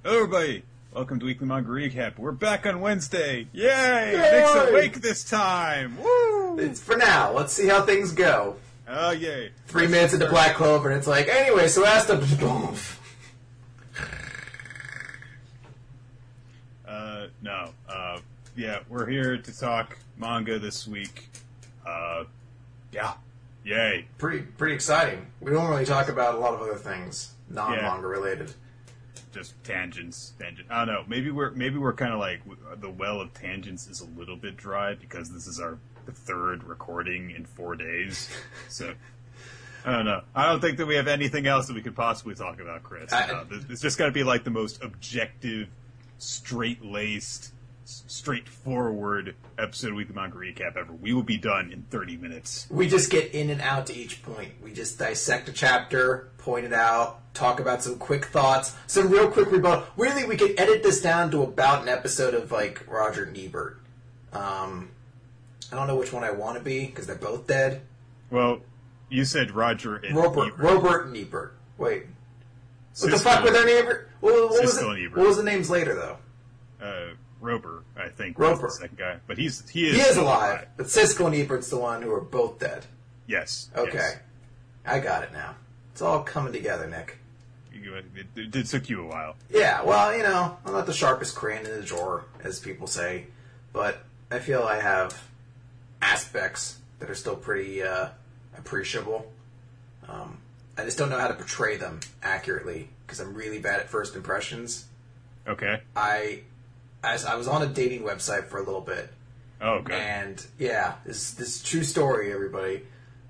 Hello, everybody. Welcome to Weekly Manga Recap. We're back on Wednesday. Yay! Nick's awake this time. Woo! It's for now. Let's see how things go. Oh, yay. 3 minutes into Black Clover, and it's like, anyway, so Asta... No. Yeah, we're here to talk manga this week. Yeah. Yay. Pretty exciting. We don't really talk about a lot of other things, non-manga related. Just tangents. I don't know. Maybe we're kind of like the well of tangents is a little bit dry because this is our third recording in 4 days. So I don't know. I don't think that we have anything else that we could possibly talk about, Chris. It's just got to be like the most objective, straight-laced, straightforward episode of Weekly Manga Recap ever. We will be done in 30 minutes. We just get in and out to each point. We just dissect a chapter, point it out, talk about some quick thoughts, some real quick rebuttal. Really, we could edit this down to about an episode of, like, Roger and Ebert. I don't know which one I want to be, because they're both dead. Well, you said Roger and Ebert. Robert and Ebert. Wait. What the Siskel fuck were their names? Siskel and Ebert. What was the names later, though? Roper, I think, Roper. was the second guy. But he is alive. But Siskel and Ebert's the one who are both dead. Yes. Okay. Yes. I got it now. It's all coming together, Nick. It took you a while. Yeah, well, you know, I'm not the sharpest crayon in the drawer, as people say, but I feel I have aspects that are still pretty appreciable. I just don't know how to portray them accurately, because I'm really bad at first impressions. Okay. I was on a dating website for a little bit. Oh, good. And, yeah, this is true story, everybody.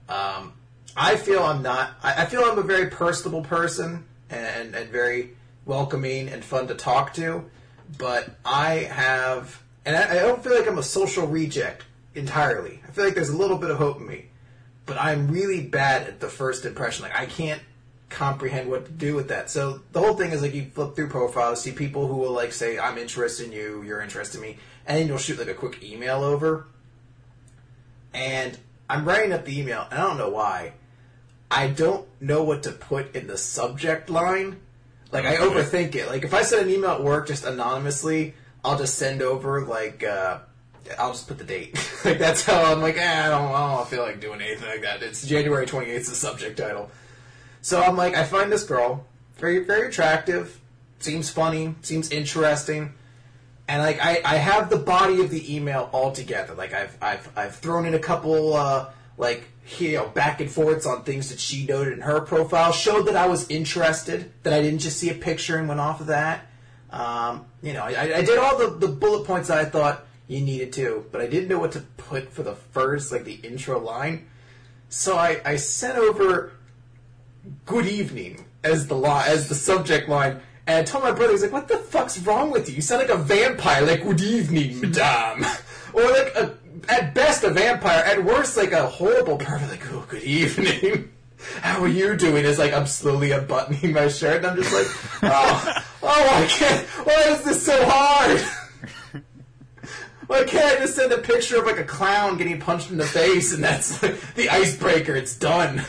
I feel I'm a very personable person and very welcoming and fun to talk to, but I don't feel like I'm a social reject entirely. I feel like there's a little bit of hope in me, but I'm really bad at the first impression. Like, I can't comprehend what to do with that. So the whole thing is, like, you flip through profiles, see people who will, like, say, I'm interested in you, you're interested in me, and then you'll shoot, like, a quick email over. And I'm writing up the email, and I don't know why. I don't know what to put in the subject line. Like, I overthink it. Like, if I send an email at work just anonymously, I'll just send over, like, I'll just put the date. Like, that's how I'm like, I don't feel like doing anything like that. It's January 28th, the subject title. So I'm like, I find this girl very, very attractive, seems funny, seems interesting, and like I have the body of the email all together. Like I've thrown in a couple back and forths on things that she noted in her profile, showed that I was interested, that I didn't just see a picture and went off of that. I did all the bullet points that I thought you needed to, but I didn't know what to put for the first, like the intro line. So I sent over "Good evening" as the subject line, and I told my brother, he's like, "What the fuck's wrong with you? You sound like a vampire, like 'Good evening, madame,' or like at best a vampire, at worst like a horrible pervert, like, 'Oh, good evening. How are you doing?' It's like I'm slowly unbuttoning my shirt, and I'm just like, I can't. Why is this so hard? Why can't I just send a picture of like a clown getting punched in the face, and that's like the icebreaker? It's done."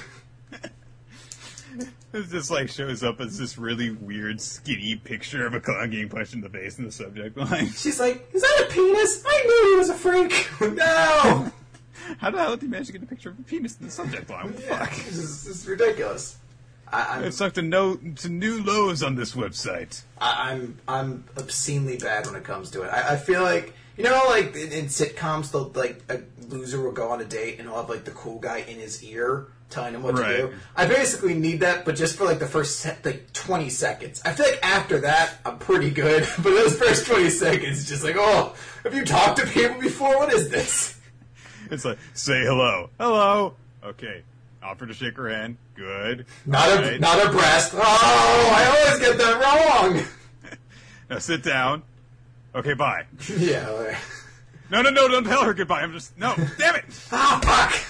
It just like shows up as this really weird, skinny picture of a clown getting punched in the face in the subject line. She's like, "Is that a penis? I knew he was a freak." No! How the hell did you manage to get a picture of a penis in the subject line? What the fuck? This is ridiculous. It's like to new lows on this website. I'm obscenely bad when it comes to it. I feel like, you know, like in sitcoms, like a loser will go on a date and he'll have like the cool guy in his ear telling him what to do. I basically need that, but just for like the first 20 seconds. I feel like after that, I'm pretty good. But those first 20 seconds, it's just like, oh, have you talked to people before? What is this? It's like, say hello. Hello. Okay. Offer to shake her hand. Good. Not a breast. Oh, I always get that wrong. Now sit down. Okay, bye. Yeah. Okay. No, don't tell her goodbye. No, damn it. Ah, fuck.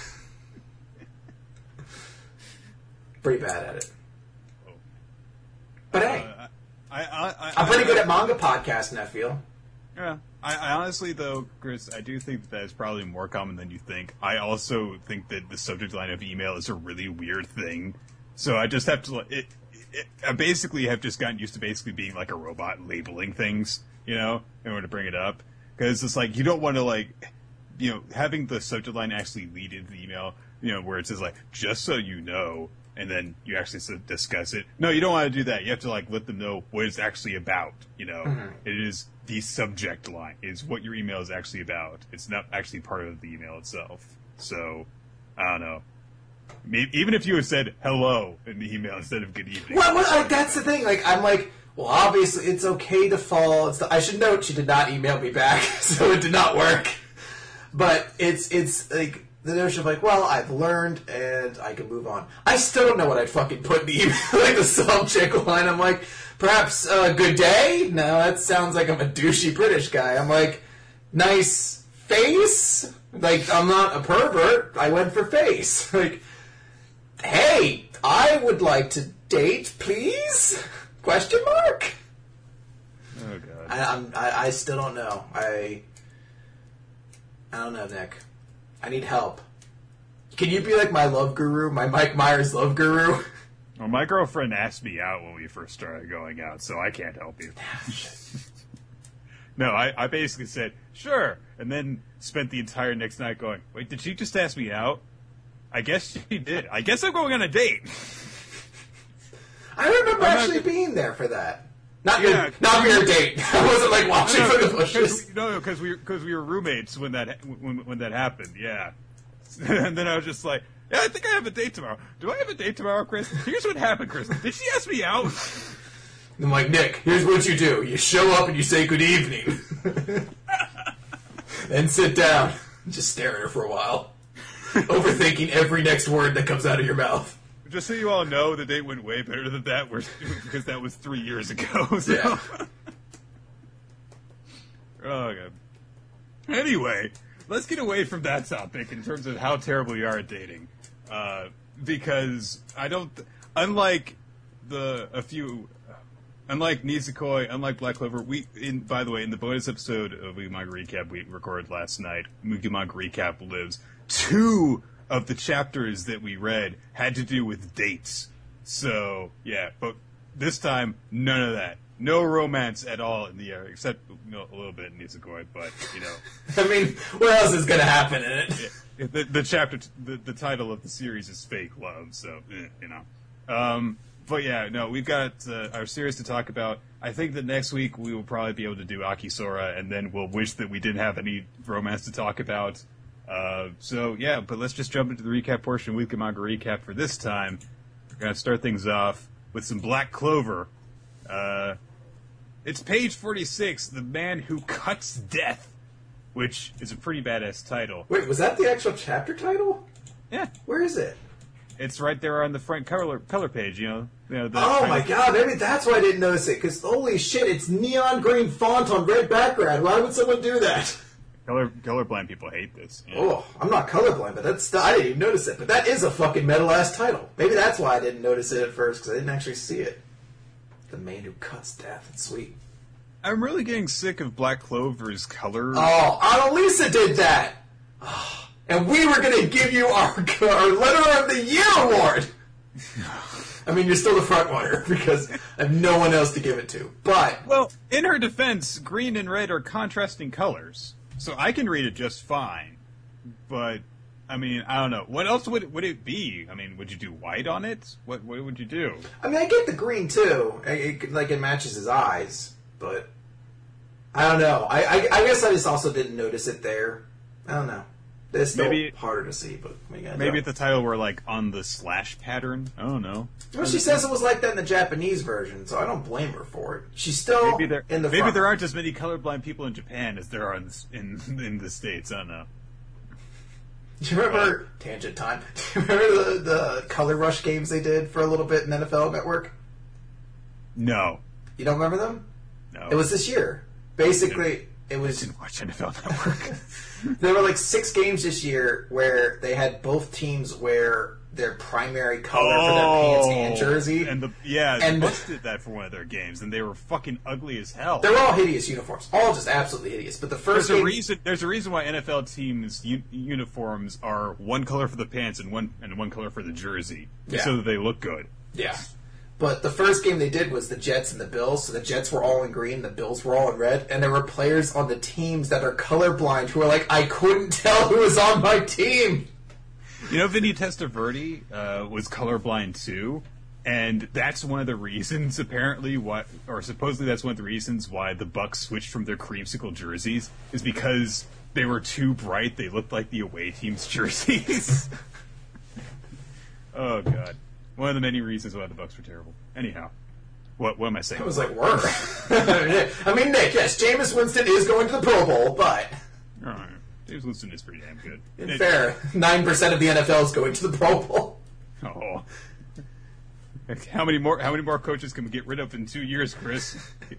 Pretty bad at it. But hey, I'm pretty good at manga podcasting, I feel. Yeah. I honestly, though, Chris, I do think that is probably more common than you think. I also think that the subject line of email is a really weird thing. So I just have to... I basically have just gotten used to basically being like a robot labeling things, in order to bring it up. Because it's like, you don't want to having the subject line actually lead into the email, where it says like, just so you know, and then you actually discuss it. No, you don't want to do that. You have to let them know what it's actually about, Mm-hmm. It is the subject line, is what your email is actually about. It's not actually part of the email itself. So, I don't know. Maybe, even if you had said hello in the email instead of good evening. Well, that's the thing. I'm like, well, obviously it's okay to fall. I should note she did not email me back, so it did not work. But it's like the notion of well, I've learned and I can move on. I still don't know what I'd fucking put in the email, the subject line. I'm like, perhaps good day? No, that sounds like I'm a douchey British guy. I'm like, nice face? I'm not a pervert. I went for face. Hey, I would like to date, please? Question mark? Oh god. I still don't know. I don't know, Nick. I need help. Can you be my love guru, my Mike Myers love guru? Well, my girlfriend asked me out when we first started going out, so I can't help you. No, I basically said, sure, and then spent the entire next night going, wait, did she just ask me out? I guess she did. I guess I'm going on a date. I remember actually being there for that. Not your date. I wasn't watching from the bushes. Because we were roommates when that happened. Yeah, and then I was just like, yeah, I think I have a date tomorrow. Do I have a date tomorrow, Chris? Here's what happened, Chris. Did she ask me out? I'm like, Nick, here's what you do. You show up and you say good evening. Then sit down. Just stare at her for a while. Overthinking every next word that comes out of your mouth. Just so you all know, the date went way better than that, because that was 3 years ago. So. Yeah. Oh, God. Anyway, let's get away from that topic in terms of how terrible you are at dating. Because I don't... Unlike Nisekoi, unlike Black Clover, by the way, in the bonus episode of Mugimanga Recap we recorded last night, Mugimanga Recap lives, 2 of the chapters that we read had to do with dates. So, yeah, but this time, none of that. No romance at all in the area, except a little bit in Nisekoi, but, I mean, what else is going to happen in it? Yeah, the chapter, the title of the series is Fake Love, so, But yeah, no, we've got our series to talk about. I think that next week we will probably be able to do Akisora, and then we'll wish that we didn't have any romance to talk about. So yeah, but let's just jump into the recap portion of Mugimanga Recap for this time. We're going to start things off with some Black Clover. It's page 46, The Man Who Cuts Death, which is a pretty badass title. Wait, was that the actual chapter title? Yeah. Where is it? It's right there on the front color page, oh my god, maybe that's why I didn't notice it, because holy shit, it's neon green font on red background. Why would someone do that? Colorblind people hate this. Yeah. Oh, I'm not colorblind, but I didn't even notice it. But that is a fucking metal-ass title. Maybe that's why I didn't notice it at first, because I didn't actually see it. The Man Who Cuts Death. It's sweet. I'm really getting sick of Black Clover's color. Oh, Annalisa did that! Oh, and we were going to give you our Letter of the Year award! I mean, you're still the front runner, because I have no one else to give it to. But... Well, in her defense, green and red are contrasting colors. So I can read it just fine. But, I mean, I don't know. What else would it be? I mean, would you do white on it? What would you do? I mean, I get the green, too. It matches his eyes. But, I don't know. I guess I just also didn't notice it there. I don't know. It's still harder to see, but maybe if the title were on the slash pattern. I don't know. Well, she says it was like that in the Japanese version, so I don't blame her for it. She's still in the maybe there aren't as many colorblind people in Japan as there are in the States. I don't know. Do you remember tangent time? Do you remember the Color Rush games they did for a little bit in NFL Network? No. You don't remember them? No. It was this year. Basically, it was. I didn't watch NFL Network. There were 6 games this year where they had both teams wear their primary color for their pants and jersey. And the Bucks did that for one of their games, and they were fucking ugly as hell. They were all hideous uniforms, all just absolutely hideous. But the first there's a reason why NFL teams' uniforms are one color for the pants and one color for the jersey, so that they look good. Yeah. But the first game they did was the Jets and the Bills, so the Jets were all in green, the Bills were all in red, and there were players on the teams that are colorblind who were like, I couldn't tell who was on my team! You know, Vinny Testaverde was colorblind too, and that's one of the reasons, apparently, supposedly that's one of the reasons why the Bucs switched from their creamsicle jerseys, is because they were too bright, they looked like the away team's jerseys. Oh, God. One of the many reasons why the Bucs were terrible. Anyhow, what am I saying? I was like, were. I mean, Nick, yes, Jameis Winston is going to the Pro Bowl, but... All right. James Winston is pretty damn good. Fair. 9% of the NFL is going to the Pro Bowl. Oh. How many more coaches can we get rid of in 2 years, Chris?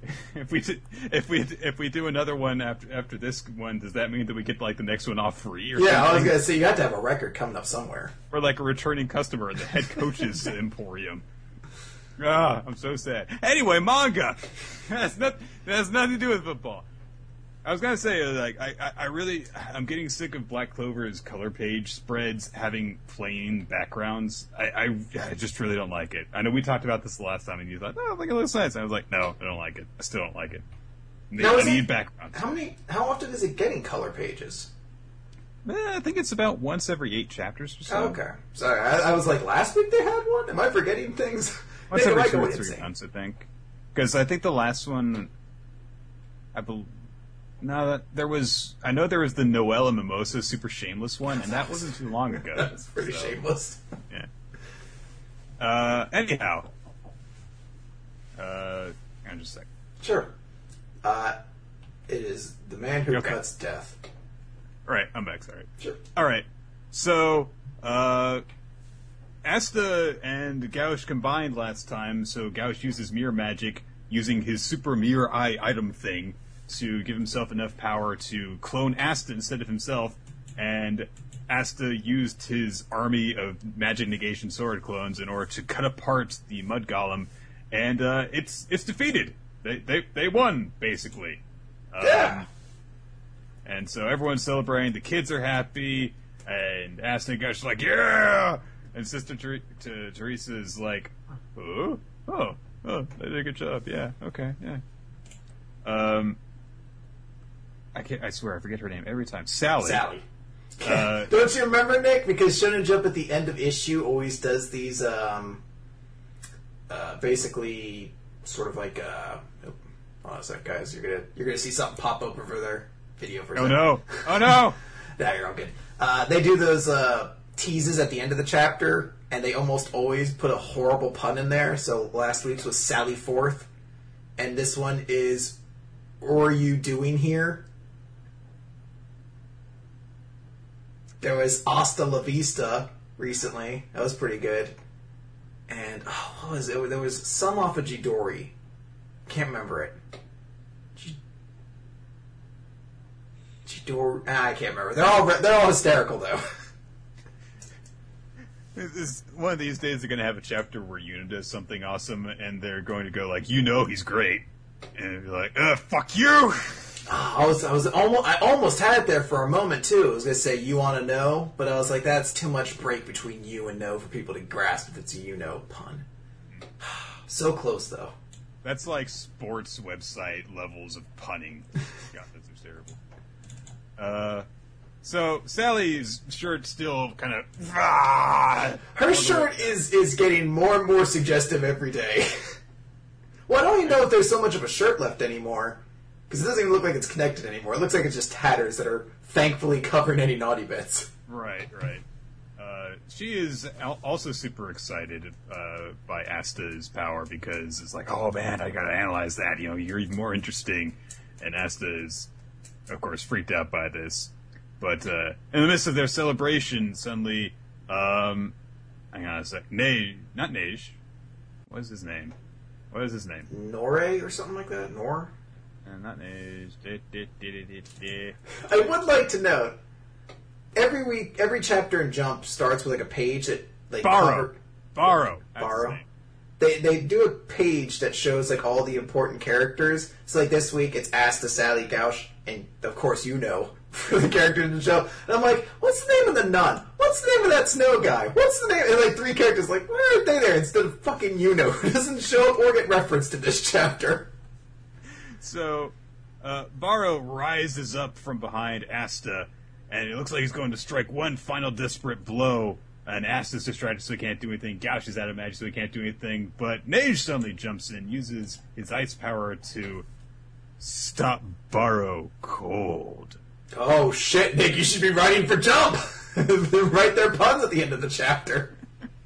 if we do another one after this one, does that mean that we get like the next one off free? Or yeah, something? I was gonna say you have to have a record coming up somewhere, or like a returning customer in the head coach's emporium. Ah, I'm so sad. Anyway, manga. That has nothing to do with football. I was gonna say, like, I'm getting sick of Black Clover's color page spreads having plain backgrounds. I just really don't like it. I know we talked about this the last time, and you thought, oh, I think it looks nice. And I was like, no, I don't like it. I still don't like it. I need backgrounds. How often is it getting color pages? I think it's about once every 8 chapters or so. Oh, okay. Sorry, I was like, last week they had one? Am I forgetting things? Once every 2 or 3 months, I think. Because I think the last one, there was the Noel and Mimosa Super Shameless one, and that wasn't too long ago. That's pretty shameless. Yeah. Anyhow. Hang on just a sec. Sure. It is The Man Who Cuts Death. All right, I'm back, sorry. Sure. All right. So, Asta and Gauche combined last time, so Gauche uses mirror magic using his super mirror eye item thing to give himself enough power to clone Asta instead of himself, and Asta used his army of magic negation sword clones in order to cut apart the Mud Golem, and it's defeated. They won, basically. Yeah. And so everyone's celebrating, the kids are happy, and Asta and Gauche are like, yeah! And Sister Teresa is like, oh, they did a good job, yeah, okay, yeah. I swear, I forget her name every time. Sally. Don't you remember, Nick? Because Shonen Jump at the end of issue always does these, basically, sort of like, hold on a sec, guys. You're gonna see something pop up over their video for a second. Oh no! Nah, you're all good. They do those teases at the end of the chapter, and they almost always put a horrible pun in there. So last week's was Sally Forth, and this one is, "What are you doing here?" There was Hasta La Vista recently. That was pretty good. And, what was it? There was some off of Chidori. Can't remember it. Chidori. I can't remember. They're all hysterical, though. One of these days they're going to have a chapter where Yuna does something awesome, and they're going to go like, you know he's great. And be like, fuck you! I almost had it there for a moment too. I was gonna say you want to know, but I was like, that's too much break between you and no for people to grasp if it's a you know pun. So close though. That's like sports website levels of punning. God, that's just terrible. So Sally's shirt still kind of. Her shirt is getting more and more suggestive every day. Well, I don't even know if there's so much of a shirt left anymore. Because it doesn't even look like it's connected anymore. It looks like it's just tatters that are thankfully covering any naughty bits. Right. She is also super excited by Asta's power because it's like, oh man, I gotta analyze that. You know, you're even more interesting. And Asta is, of course, freaked out by this. But in the midst of their celebration, suddenly, hang on a sec. Not Nej. What is his name? Nore or something like that? Nor? Not Nej. I would like to note, every week, every chapter in Jump starts with like a page that like Barrow. They do a page that shows like all the important characters. So like this week it's Asta, Sally, Gauche, and of course you know for the characters in the show. And I'm like, what's the name of the nun? What's what's the name of that snow guy? What's the name? And like 3 characters like, why aren't they there? Instead of fucking Yuno, who doesn't show up or get referenced in this chapter. So, Barrow rises up from behind Asta, and it looks like he's going to strike one final desperate blow. And Asta's distracted, so he can't do anything. Gauche is out of magic, so he can't do anything. But Neige suddenly jumps in, uses his ice power to stop Barrow cold. Oh shit, Nick, you should be writing for Jump! Write their puns at the end of the chapter.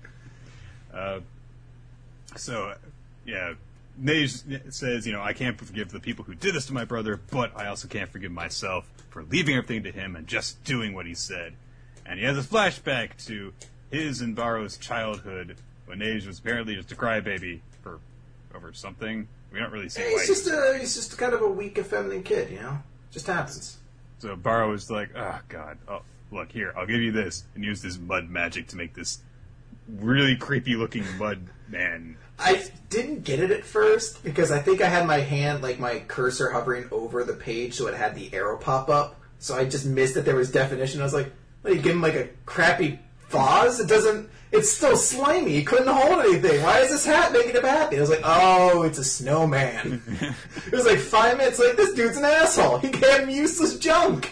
Neige says, I can't forgive the people who did this to my brother, but I also can't forgive myself for leaving everything to him and just doing what he said. And he has a flashback to his and Barrow's childhood when Neige was apparently just a crybaby over something. We don't really see why. He's just kind of a weak, effeminate kid, Just happens. So Barrow is like, oh, God. Oh, look, here, I'll give you this. And use this mud magic to make this really creepy-looking mud man. I didn't get it at first, because I think I had my hand, like my cursor hovering over the page so it had the arrow pop up. So I just missed that there was definition. I was like, what, you give him like a crappy vase? It's still slimy. He couldn't hold anything. Why is this hat making him happy? I was like, oh, it's a snowman. It was like 5 minutes, like, this dude's an asshole. He gave him useless junk.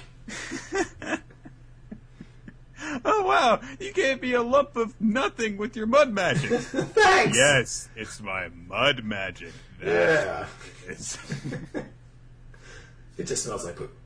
Oh, wow. You gave me a lump of nothing with your mud magic. Thanks. Yes, it's my mud magic. Yeah. It just smells like poop.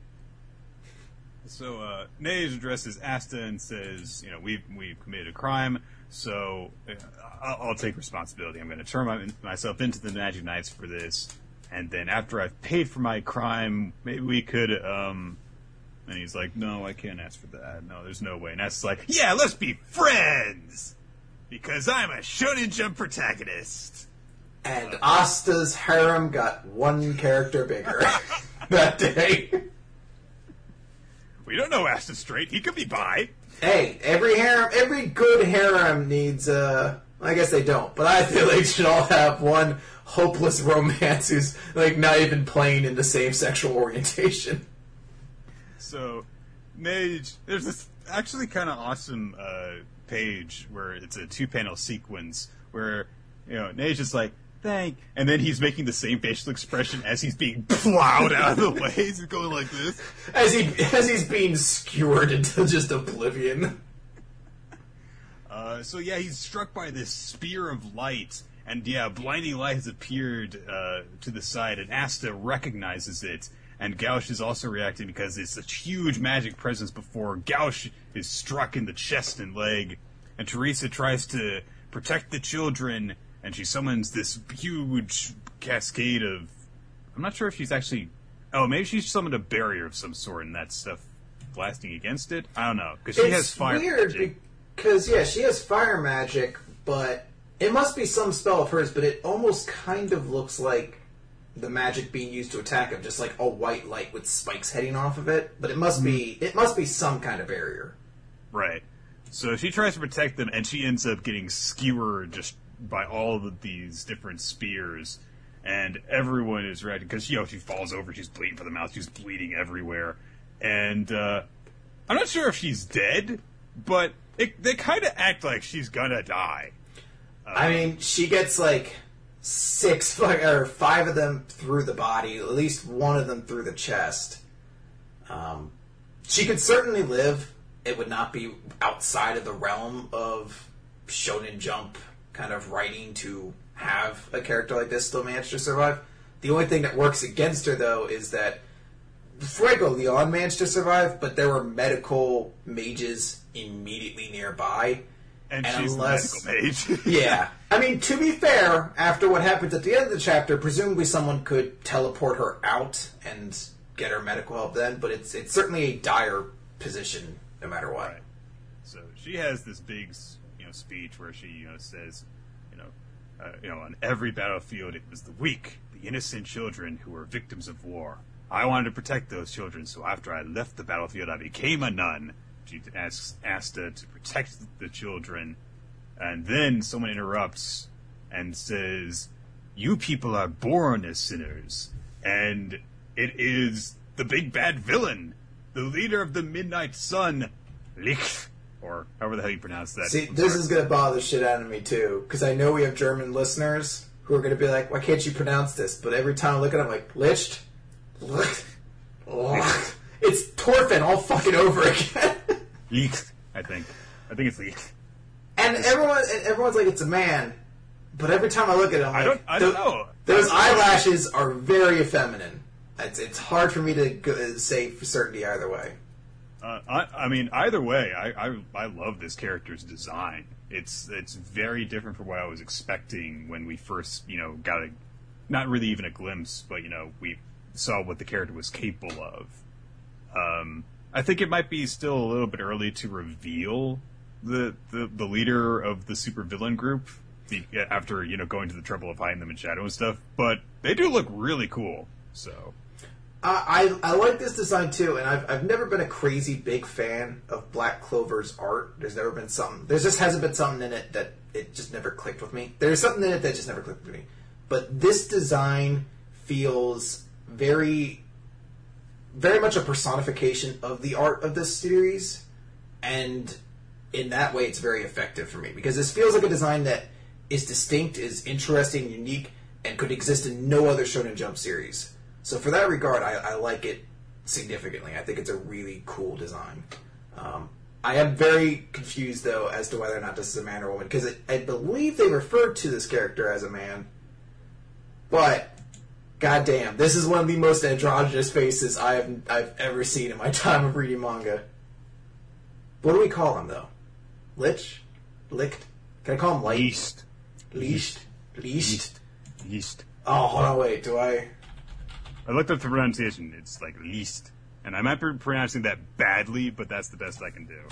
So, Neige addresses Asta and says, we've committed a crime, so I'll take responsibility. I'm going to turn myself into the Magic Knights for this, and then after I've paid for my crime, maybe we could, and he's like, no, I can't ask for that. No, there's no way. And Asta's like, yeah, let's be friends! Because I'm a Shonen Jump protagonist! And Asta's harem got 1 character bigger that day. We don't know Asta straight. He could be bi. Hey, every good harem needs, I guess they don't, but I feel they should all have one hopeless romance who's, like, not even playing in the same sexual orientation. So, Neige, there's this actually kind of awesome page where it's a 2-panel sequence where, Neige is like, and then he's making the same facial expression as he's being plowed out of the way. He's going like this. As he's being skewered into just oblivion. He's struck by this spear of light, and blinding light has appeared to the side, and Asta recognizes it, and Gauche is also reacting because it's such huge magic presence before Gauche is struck in the chest and leg, and Teresa tries to protect the children, and she summons this huge cascade of... I'm not sure if she's actually... Oh, maybe she's summoned a barrier of some sort, and that stuff blasting against it? I don't know, because she has fire magic. It's weird, because, she has fire magic, but it must be some spell of hers, but it almost kind of looks like the magic being used to attack him, just like a white light with spikes heading off of it. But it must be some kind of barrier. Right. So she tries to protect them, and she ends up getting skewered just by all of these different spears, and everyone is ready because she falls over, she's bleeding from the mouth, she's bleeding everywhere, and I'm not sure if she's dead, but they kind of act like she's gonna die. I mean, she gets like 5 of them through the body, at least 1 of them through the chest. She could certainly live. It would not be outside of the realm of Shonen Jump kind of writing to have a character like this still manage to survive. The only thing that works against her, though, is that Fuego Leon managed to survive, but there were medical mages immediately nearby. And she's the medical mage. Yeah. I mean, to be fair, after what happens at the end of the chapter, presumably someone could teleport her out and get her medical help then, but it's certainly a dire position no matter what. Right. So she has this big speech where she says, on every battlefield it was the weak, the innocent children who were victims of war. I wanted to protect those children, so after I left the battlefield I became a nun. She asks Asta to protect the children, and then someone interrupts and says, you people are born as sinners, and it is the big bad villain, the leader of the Midnight Sun, Licht, or however the hell you pronounce that. See, this is going to bother the shit out of me, too, because I know we have German listeners who are going to be like, why can't you pronounce this? But every time I look at it, I'm like, Licht? It's Thorfinn all fucking over again. Licht, I think. I think it's Licht. And everyone's like, it's a man. But every time I look at it, I'm like, I don't know. Those eyelashes are very feminine. It's hard for me to say for certainty either way. I mean, either way, I love this character's design. It's very different from what I was expecting when we first, got not really even a glimpse, but, we saw what the character was capable of. I think it might be still a little bit early to reveal the leader of the supervillain group after, going to the trouble of hiding them in shadow and stuff, but they do look really cool, so... I like this design too, and I've never been a crazy big fan of Black Clover's art. There just hasn't been something in it that it just never clicked with me. There's something in it that just never clicked with me. But this design feels very, very much a personification of the art of this series, and in that way it's very effective for me, because this feels like a design that is distinct, is interesting, unique, and could exist in no other Shonen Jump series. So for that regard, I like it significantly. I think it's a really cool design. I am very confused, though, as to whether or not this is a man or woman, because I believe they referred to this character as a man. But, goddamn, this is one of the most androgynous faces I've ever seen in my time of reading manga. What do we call him, though? Lich? Licht? Can I call him Light? Licht. Licht? Licht. Licht. Oh, hold on, wait, do I... I looked up the pronunciation. It's like Licht. And I might be pronouncing that badly, but that's the best I can do.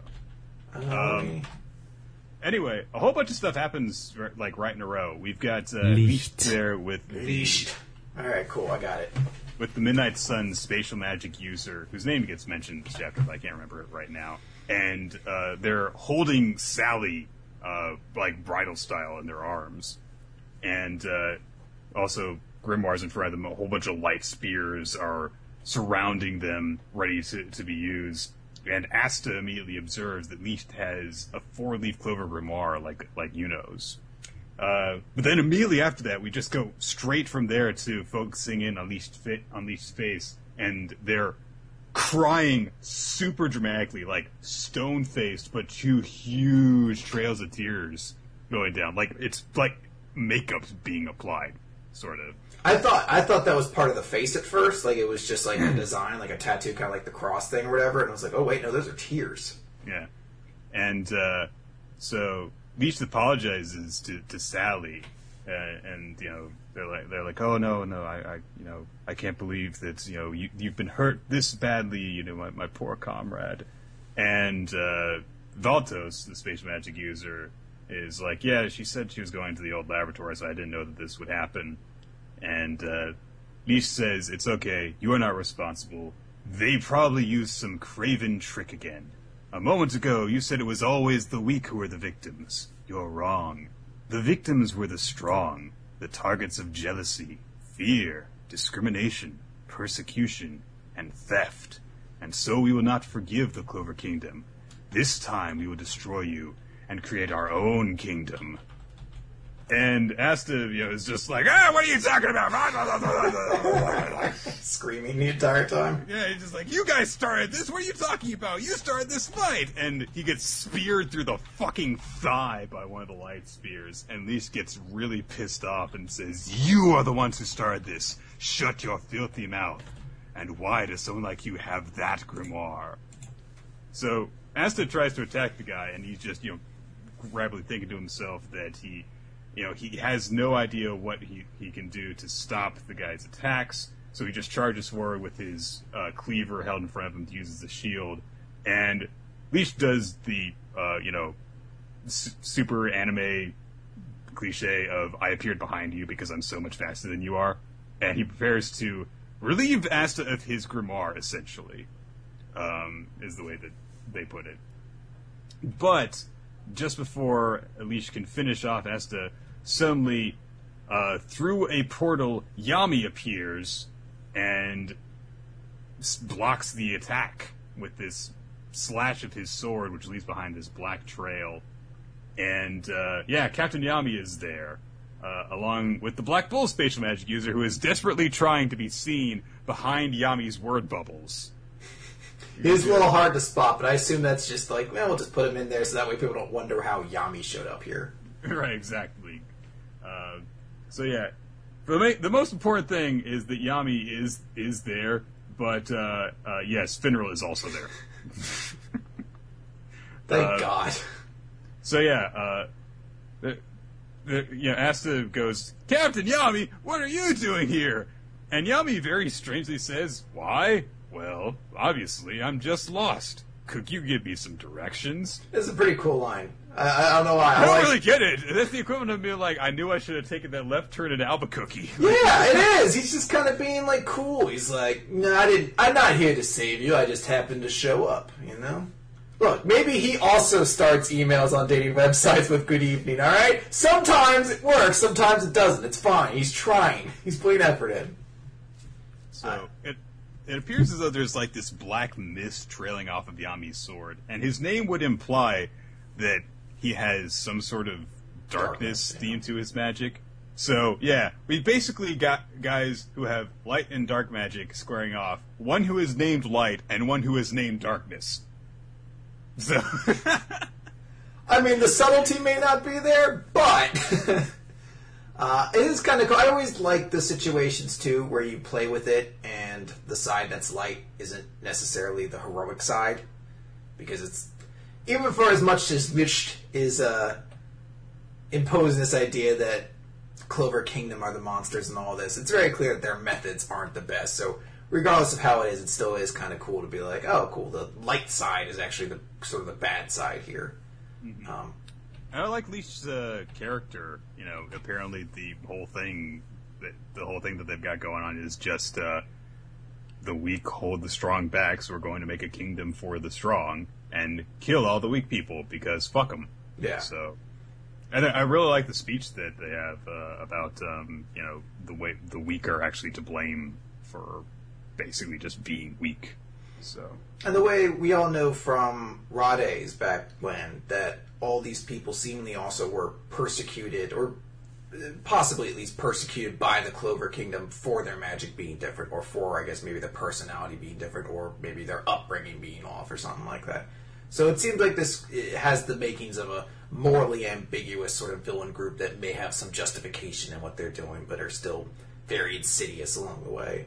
So, anyway, a whole bunch of stuff happens right in a row. We've got Licht there with Licht. All right, cool. I got it. With the Midnight Sun spatial magic user, whose name gets mentioned in this chapter, but I can't remember it right now. And they're holding Sally, bridal style, in their arms, and also. Grimoires in front of them, a whole bunch of light spears are surrounding them, ready to be used. And Asta immediately observes that Licht has a 4-leaf clover grimoire like Yuno's. But then immediately after that, we just go straight from there to focusing in on Licht's face, and they're crying super dramatically, like stone-faced, but 2 huge trails of tears going down. Like, it's like makeup's being applied, sort of. I thought that was part of the face at first, like it was just like a design, like a tattoo, kind of like the cross thing or whatever, and I was like, oh wait, no, those are tears. Yeah, and so Licht apologizes to Sally, and they're like, oh no, I can't believe that you've been hurt this badly, my poor comrade, and Valtos, the space magic user, is like, yeah, she said she was going to the old laboratory, so I didn't know that this would happen. And Licht says, it's okay, you are not responsible. They probably used some craven trick again. A moment ago, you said it was always the weak who were the victims. You're wrong. The victims were the strong, the targets of jealousy, fear, discrimination, persecution, and theft. And so we will not forgive the Clover Kingdom. This time we will destroy you and create our own kingdom. And Asta, is just like, what are you talking about? Screaming the entire time. Yeah, he's just like, you guys started this. What are you talking about? You started this fight. And he gets speared through the fucking thigh by one of the light spears. And Licht gets really pissed off and says, you are the ones who started this. Shut your filthy mouth. And why does someone like you have that grimoire? So Asta tries to attack the guy, and he's just, rapidly thinking to himself that he has no idea what he can do to stop the guy's attacks, so he just charges forward with his cleaver held in front of him to use as a shield, and Licht does the, super anime cliche of, I appeared behind you because I'm so much faster than you are, and he prepares to relieve Asta of his grimoire, essentially, is the way that they put it. But just before Licht can finish off Asta, suddenly, through a portal, Yami appears and blocks the attack with this slash of his sword, which leaves behind this black trail. And, Captain Yami is there, along with the Black Bull spatial magic user, who is desperately trying to be seen behind Yami's word bubbles. He's a little hard to spot, but I assume that's just like, well, we'll just put him in there so that way people don't wonder how Yami showed up here. Right, exactly. The most important thing is that Yami is there, but yes, Finral is also there. Thank God. So Asta goes, Captain Yami, what are you doing here? And Yami very strangely says, why? Well, obviously, I'm just lost. Could you give me some directions? It's a pretty cool line. I don't know why. I don't really get it. That's the equivalent of being like, I knew I should have taken that left turn at Albuquerque. Yeah, it is. He's just kind of being like cool. He's like, no, I'm not here to save you. I just happened to show up, you know? Look, maybe he also starts emails on dating websites with good evening, alright? Sometimes it works, sometimes it doesn't. It's fine. He's trying. He's putting effort in. So, it appears as though there's like this black mist trailing off of Yami's sword, and his name would imply that he has some sort of darkness theme to his magic. So, we basically got guys who have light and dark magic squaring off. One who is named Light, and one who is named Darkness. So, I mean, the subtlety may not be there, but it is kind of cool. I always like the situations, too, where you play with it, and the side that's light isn't necessarily the heroic side, because it's, even for as much as Mitch is imposing this idea that Clover Kingdom are the monsters and all this, it's very clear that their methods aren't the best, so regardless of how it is, it still is kind of cool to be like, oh, cool, the light side is actually the sort of the bad side here. Mm-hmm. I like Leash's character. You know, apparently the whole thing that they've got going on is just the weak hold the strong back, so we're going to make a kingdom for the strong and kill all the weak people because fuck them. Yeah. So, and I really like the speech that they have about the way the weak are actually to blame for basically just being weak. So, and the way we all know from Rades back when that all these people seemingly also were persecuted, or possibly at least persecuted by the Clover Kingdom for their magic being different, or for, I guess, maybe their personality being different, or maybe their upbringing being off, or something like that. So it seems like this has the makings of a morally ambiguous sort of villain group that may have some justification in what they're doing, but are still very insidious along the way.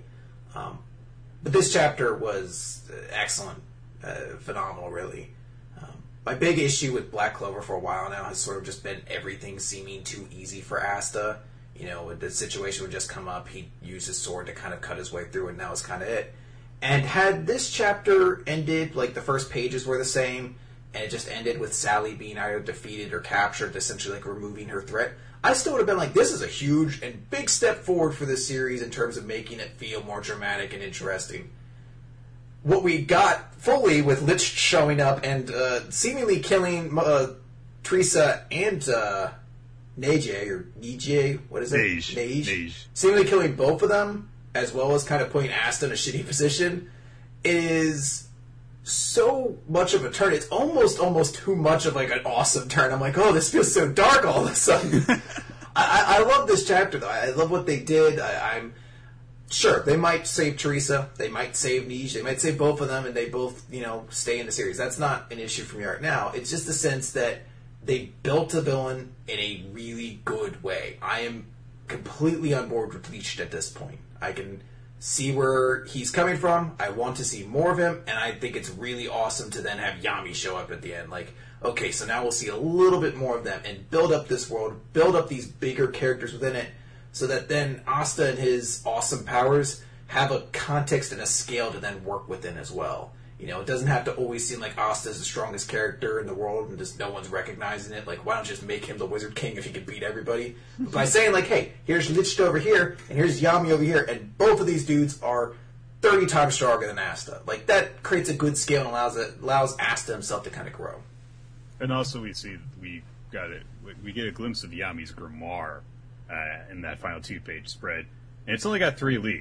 But this chapter was excellent, phenomenal, really. My big issue with Black Clover for a while now has sort of just been everything seeming too easy for Asta. You know, the situation would just come up, he'd use his sword to kind of cut his way through, and that was kind of it. And had this chapter ended, like the first pages were the same, and it just ended with Sally being either defeated or captured, essentially like removing her threat, I still would have been like, this is a huge and big step forward for this series in terms of making it feel more dramatic and interesting. What we got fully with Lich showing up and seemingly killing Teresa and Neige, or Nije, what is it? Neige. Seemingly killing both of them, as well as kind of putting Asta in a shitty position, is so much of a turn. It's almost too much of like an awesome turn. I'm like, oh, this feels so dark all of a sudden. I love this chapter, though. I love what they did. I'm sure they might save Teresa, they might save Neige, they might save both of them, and they both, stay in the series. That's not an issue for me right now. It's just the sense that they built a villain in a really good way. I am completely on board with Leech at this point. I can see where he's coming from. I want to see more of him, and I think it's really awesome to then have Yami show up at the end. Like, okay, so now we'll see a little bit more of them and build up this world, build up these bigger characters within it, so that then Asta and his awesome powers have a context and a scale to then work within as well. It doesn't have to always seem like Asta's the strongest character in the world and just no one's recognizing it. Like, why don't you just make him the Wizard King if he can beat everybody? But by saying, like, hey, here's Lich over here, and here's Yami over here, and both of these dudes are 30 times stronger than Asta. Like, that creates a good scale and allows Asta himself to kind of grow. And also we get a glimpse of Yami's grimoire in that final 2-page spread. And it's only got 3 leaves.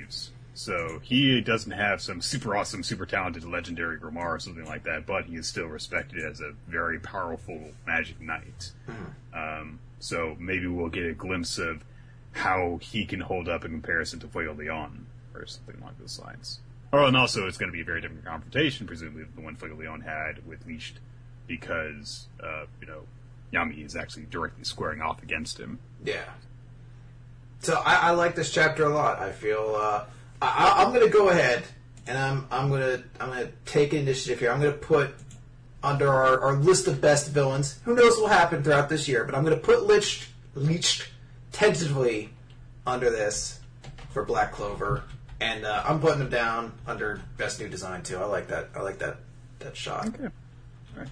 So he doesn't have some super awesome, super talented, legendary Grimoire or something like that, but he is still respected as a very powerful magic knight. So maybe we'll get a glimpse of how he can hold up in comparison to Fuego Leon, or something along those lines. Oh, and also it's going to be a very different confrontation, presumably, than the one Fuego Leon had with Licht, because, Yami is actually directly squaring off against him. Yeah. So I like this chapter a lot. I feel I'm going to go ahead and I'm going to take initiative here. I'm going to put under our list of best villains. Who knows what will happen throughout this year? But I'm going to put Licht tentatively under this for Black Clover, and I'm putting him down under best new design too. I like that. I like that shot. Okay. All right.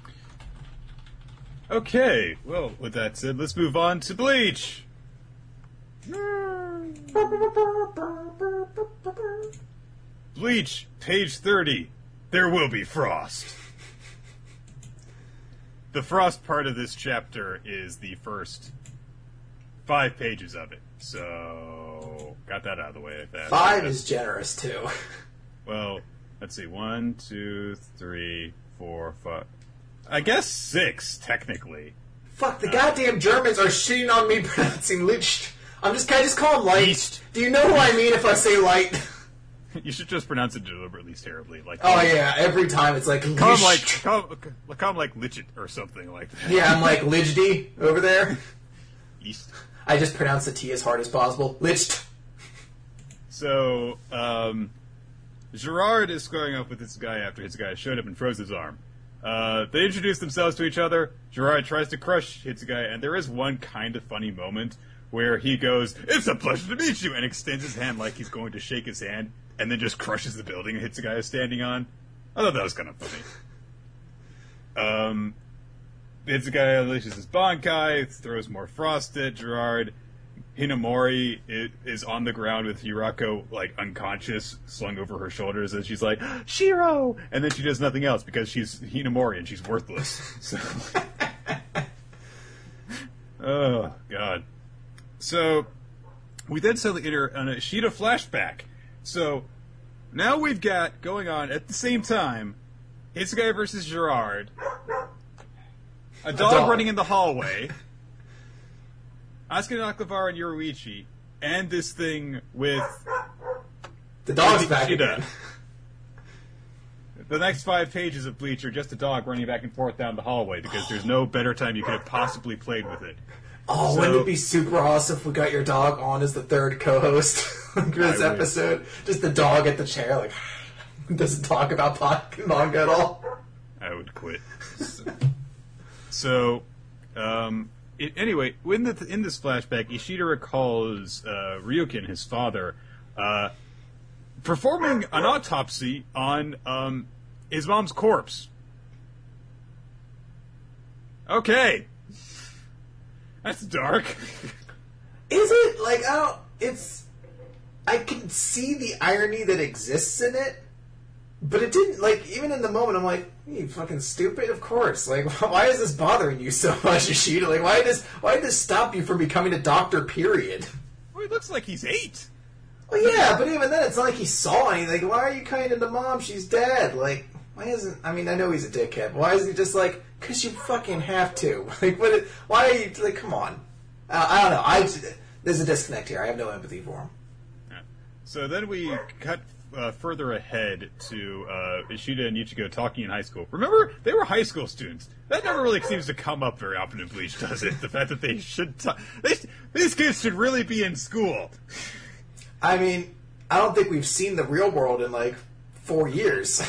Okay. Well, with that said, let's move on to Bleach. Bleach, page 30. There will be frost. The frost part of this chapter is the first 5 pages of it. So, got that out of the way like that. 5 is generous, too. Well, let's see. 1, 2, 3, 4, 5. I guess 6, technically. Fuck, the goddamn Germans are shitting on me pronouncing Licht. Can I just call him Light? Licht. Do you know who I mean if I say Light? You should just pronounce it deliberately terribly. Oh yeah, every time it's like call him like Lichit or something like that. Yeah, I'm like Lichty over there. Licht. I just pronounce the T as hard as possible. Licht. So, Gerard is squaring up with this guy after his guy showed up and froze his arm. They introduce themselves to each other. Gerard tries to crush Hitsugai, and there is one kind of funny moment where he goes, "It's a pleasure to meet you," and extends his hand like he's going to shake his hand, and then just crushes the building Hitsugai is standing on. I thought that was kind of funny. Hitsugai unleashes his Bankai, throws more frost at Gerard. Hinamori is on the ground with Hirako, like, unconscious, slung over her shoulders, and she's like, "Shiro!" And then she does nothing else, because she's Hinamori and she's worthless. So. Oh, God. So, we then suddenly enter on a Ishida flashback. So, now we've got going on at the same time, Hitsugai versus Gerard, a dog running in the hallway, Asuka Nakavara and Yoruichi, and this thing with the dog's back again. The next 5 pages of Bleach are just a dog running back and forth down the hallway, because there's no better time you could have possibly played with it. Oh, wouldn't it be super awesome if we got your dog on as the third co-host for this episode? Just the dog at the chair, like, doesn't talk about manga at all. I would quit. Anyway, in this flashback, Ishida recalls Ryukin, his father, performing an autopsy on his mom's corpse. Okay. That's dark. Is it? Like, I can see the irony that exists in it, but it didn't, like, even in the moment, I'm like, you fucking stupid? Of course. Like, why is this bothering you so much, Ishida? Like, why did this stop you from becoming a doctor, period? Well, he looks like he's 8. Well, yeah, but even then, it's not like he saw anything. Like, why are you kind of the mom? She's dead. Like, I know he's a dickhead, but why isn't he just like, because you fucking have to? Like, why are you, like, come on. I don't know. There's a disconnect here. I have no empathy for him. Yeah. So then we cut further ahead to Ishida and Ichigo talking in high school. Remember, they were high school students. That never really seems to come up very often in Bleach, does it? The fact that they should these kids should really be in school. I mean, I don't think we've seen the real world in, like, 4 years.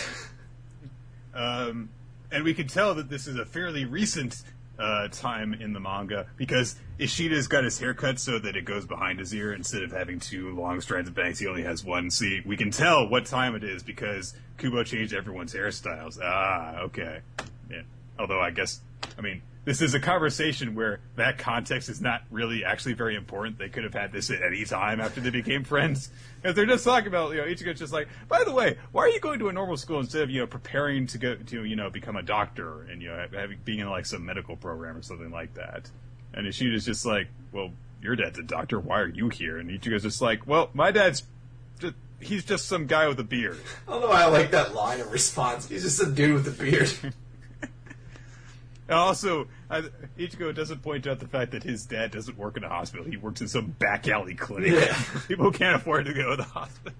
And we can tell that this is a fairly recent time in the manga, because Ishida's got his hair cut so that it goes behind his ear instead of having 2 long strands of bangs. He only has 1. See, we can tell what time it is because Kubo changed everyone's hairstyles. Ah, okay. Yeah. Although I guess, this is a conversation where that context is not really actually very important. They could have had this at any time after they became friends. Because they're just talking about, Ichigo's just like, by the way, why are you going to a normal school instead of, preparing to go to, become a doctor and, being in, like, some medical program or something like that? And Ishida's just like, well, your dad's a doctor. Why are you here? And Ichigo's just like, well, my dad's just he's just some guy with a beard. I don't know why I like that line of response. He's just a dude with a beard. And also, Ichigo doesn't point out the fact that his dad doesn't work in a hospital. He works in some back alley clinic. Yeah. People can't afford to go to the hospital.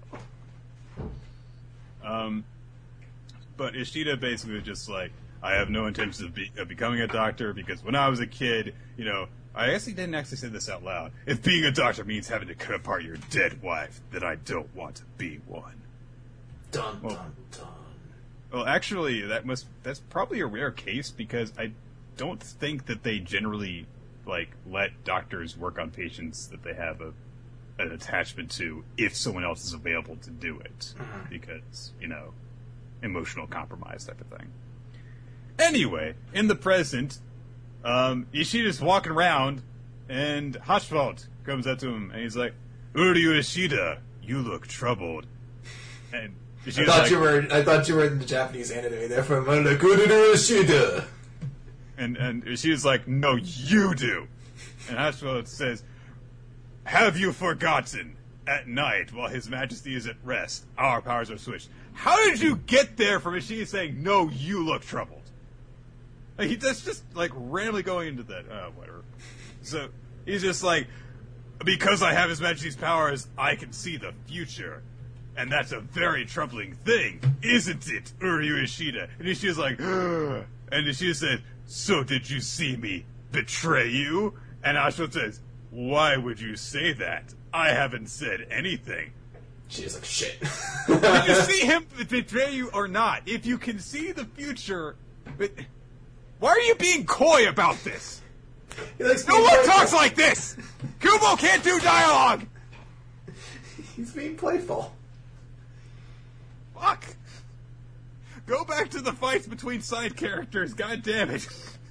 But Ishida basically was just like, I have no intentions of becoming a doctor because when I was a kid, you know, I guess he didn't actually say this out loud. If being a doctor means having to cut apart your dead wife, then I don't want to be one. Dun, dun, dun. Well, actually, that's probably a rare case because I don't think that they generally, like, let doctors work on patients that they have an attachment to if someone else is available to do it. Mm-hmm. Because, you know, emotional compromise type of thing. Anyway, in the present, Ishida's walking around, and Haschwald comes up to him, and he's like, Uryu Ishida, you look troubled. And Ishida's I thought you were in the Japanese anime there for a moment. Like, Uryu Ishida. And Ishida's like, no, you do. And Haschwald says, have you forgotten? At night, while His Majesty is at rest, our powers are switched. How did you get there from Ishida saying, no, you look troubled? Like, that's just, like, randomly going into that, whatever. So, he's just like, because I have His Majesty's powers, I can see the future. And that's a very troubling thing, isn't it, Uryu Ishida? And Ishida's like, ugh. And Ishida said, so did you see me betray you? And Ashwell says, why would you say that? I haven't said anything. She's like, shit. Did you see him betray you or not? If you can see the future... Why are you being coy about this? No one talks like this! Kubo can't do dialogue! He's being playful. Fuck! Go back to the fights between side characters, god damn it.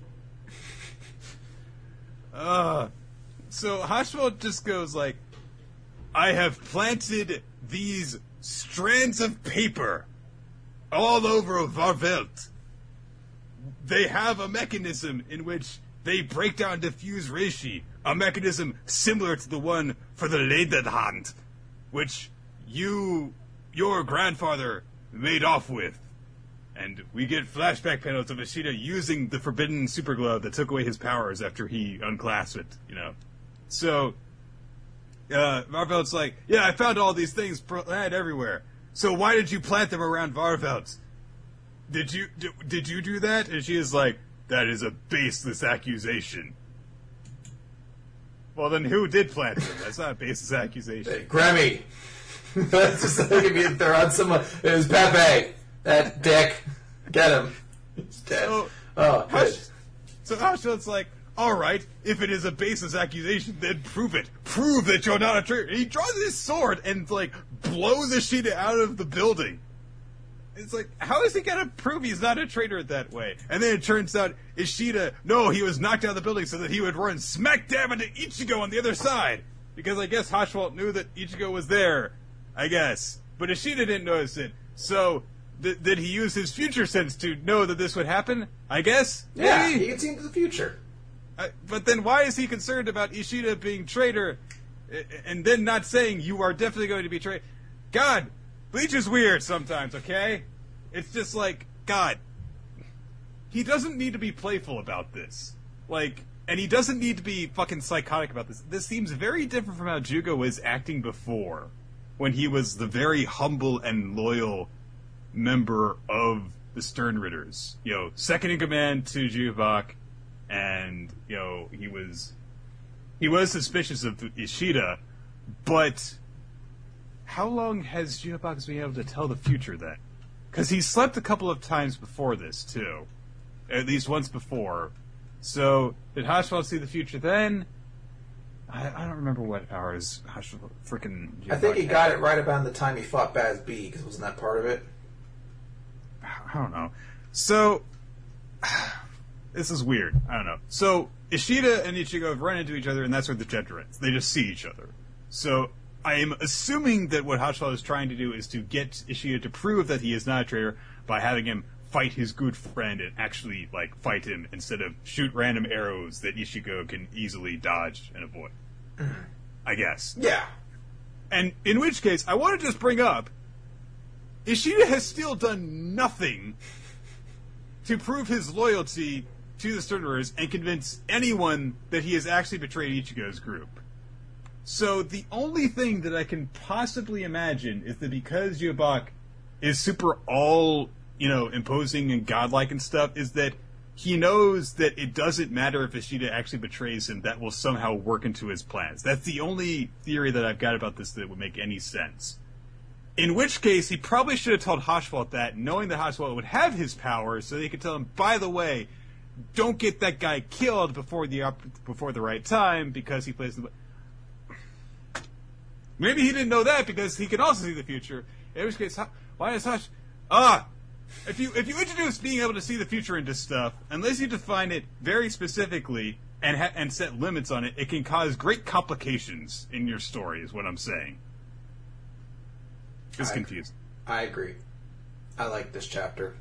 So Haschwald just goes like, I have planted these strands of paper all over Varvelt. They have a mechanism in which they break down diffuse reishi, a mechanism similar to the one for the Lederhand, which your grandfather made off with. And we get flashback panels of Ishida using the forbidden super glove that took away his powers after he unclasped it, you know. So, Varvelt's like, yeah, I found all these things planted everywhere. So why did you plant them around Varvelt? Did you do that? And she is like, that is a baseless accusation. Well, then who did plant them? That's not a baseless accusation. Hey, Grammy. That's just like if you throw on someone. It was Pepe. That dick. Get him. He's dead. Good. So Ashwell's like, all right, if it is a baseless accusation, then prove it. Prove that you're not a traitor. And he draws his sword and, like, blows Ishida out of the building. It's like, how is he going to prove he's not a traitor that way? And then it turns out Ishida, no, he was knocked out of the building so that he would run smack dab into Ichigo on the other side. Because I guess Haschwald knew that Ichigo was there. I guess. But Ishida didn't notice it. So, did he use his future sense to know that this would happen? I guess? Yeah, Maybe? he can see into the future. But then why is he concerned about Ishida being traitor and then not saying you are definitely going to be traitor? God, Bleach is weird sometimes, okay? It's just like, God, he doesn't need to be playful about this. Like, and he doesn't need to be fucking psychotic about this. This seems very different from how Jugo was acting before, when he was the very humble and loyal member of the Sternritters. You know, second in command to Juvok, and, you know, he was suspicious of Ishida, but how long has Juvok been able to tell the future then? Because he slept a couple of times before this, too. At least once before. So, did Haschwald see the future then? I don't remember what hours Haschwald freaking Juvok I think he had. got it right about the time he fought Baz B, because wasn't that part of it? I don't know. So, this is weird. I don't know. So, Ishida and Ichigo have run into each other, and that's where the chapter ends. They just see each other. So, I am assuming that what Haschwald is trying to do is to get Ishida to prove that he is not a traitor by having him fight his good friend and actually, like, fight him instead of shoot random arrows that Ichigo can easily dodge and avoid. I guess. Yeah. And in which case, I want to just bring up, Ishida has still done nothing to prove his loyalty to the Sternrollers and convince anyone that he has actually betrayed Ichigo's group. So the only thing that I can possibly imagine is that because Yubak is super all, imposing and godlike and stuff, is that he knows that it doesn't matter if Ishida actually betrays him, that will somehow work into his plans. That's the only theory that I've got about this that would make any sense. In which case, he probably should have told Haschwalth that, knowing that Haschwalth would have his powers, so they could tell him, by the way, don't get that guy killed before the right time, because he plays the... Maybe he didn't know that, because he can also see the future. In which case, why is Hasch... If you introduce being able to see the future into stuff, unless you define it very specifically and set limits on it, it can cause great complications in your story, is what I'm saying. It's confusing. I agree. I like this chapter.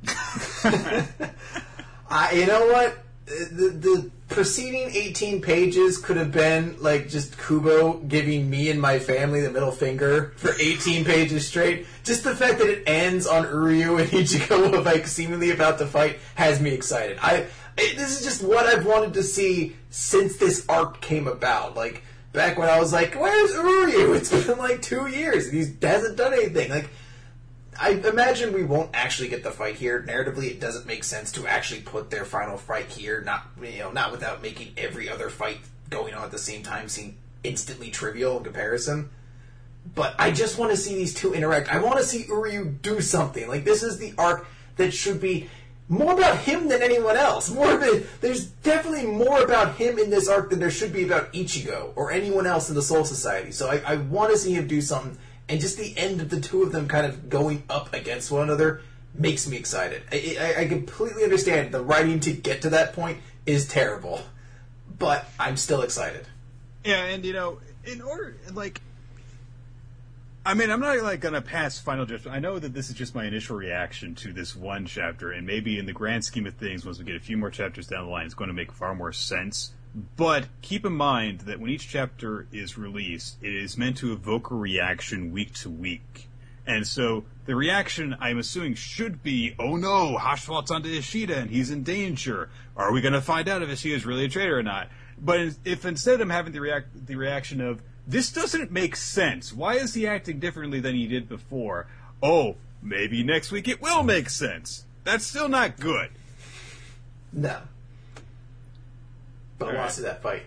You know what? The preceding 18 pages could have been like just Kubo giving me and my family the middle finger for 18 pages straight. Just the fact that it ends on Uryu and Ichigo like seemingly about to fight has me excited. This is just what I've wanted to see since this arc came about. Like back when I was like, "Where's Uryu?" It's been like 2 years and he hasn't done anything. Like, I imagine we won't actually get the fight here. Narratively, it doesn't make sense to actually put their final fight here. Not without making every other fight going on at the same time seem instantly trivial in comparison. But I just want to see these two interact. I want to see Uryu do something. Like, this is the arc that should be more about him than anyone else. There's definitely more about him in this arc than there should be about Ichigo or anyone else in the Soul Society. So I want to see him do something. And just the end of the two of them kind of going up against one another makes me excited. I completely understand the writing to get to that point is terrible, but I'm still excited. Yeah, and in order, like, I mean, I'm not like gonna pass final judgment. I know that this is just my initial reaction to this one chapter, and maybe in the grand scheme of things, once we get a few more chapters down the line, it's going to make far more sense. But keep in mind that when each chapter is released, it is meant to evoke a reaction week to week. And so the reaction, I'm assuming, should be, oh no, Haschwalth's onto Ishida and he's in danger. Are we going to find out if Ishida is really a traitor or not? But if instead I'm having the reaction of, this doesn't make sense. Why is he acting differently than he did before? Oh, maybe next week it will make sense. That's still not good. No. But I want to see that fight.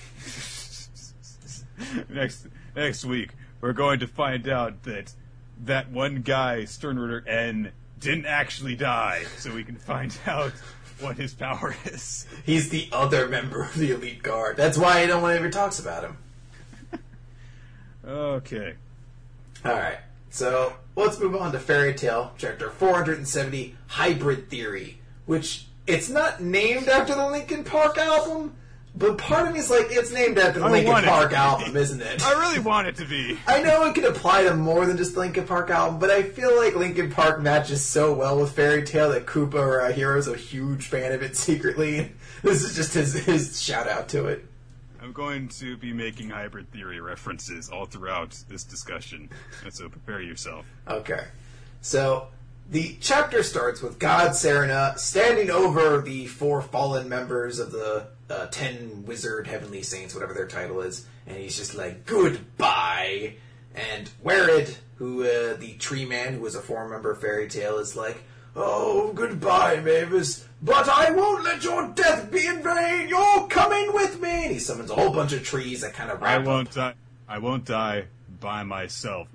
Next week, we're going to find out that one guy, Sternritter N, didn't actually die, so we can find out what his power is. He's the other member of the Elite Guard. That's why no one ever talks about him. Okay. Alright, so let's move on to Fairy Tail, Chapter 470, Hybrid Theory, which it's not named after the Linkin Park album, but part of me is like, it's named after the Linkin Park album, isn't it? I really want it to be. I know it could apply to more than just the Linkin Park album, but I feel like Linkin Park matches so well with Fairy Tail that Koopa Hero's a huge fan of it secretly. This is just his shout out to it. I'm going to be making hybrid theory references all throughout this discussion, so prepare yourself. Okay. So, the chapter starts with God Serena standing over the 4 fallen members of the 10 wizard heavenly saints, whatever their title is, and he's just like, goodbye. And Werid, who the tree man, who was a former member of Fairy Tail, is like, oh, goodbye, Mavis, but I won't let your death be in vain. You're coming with me. And he summons a whole bunch of trees that kind of wrap up. I won't die by myself.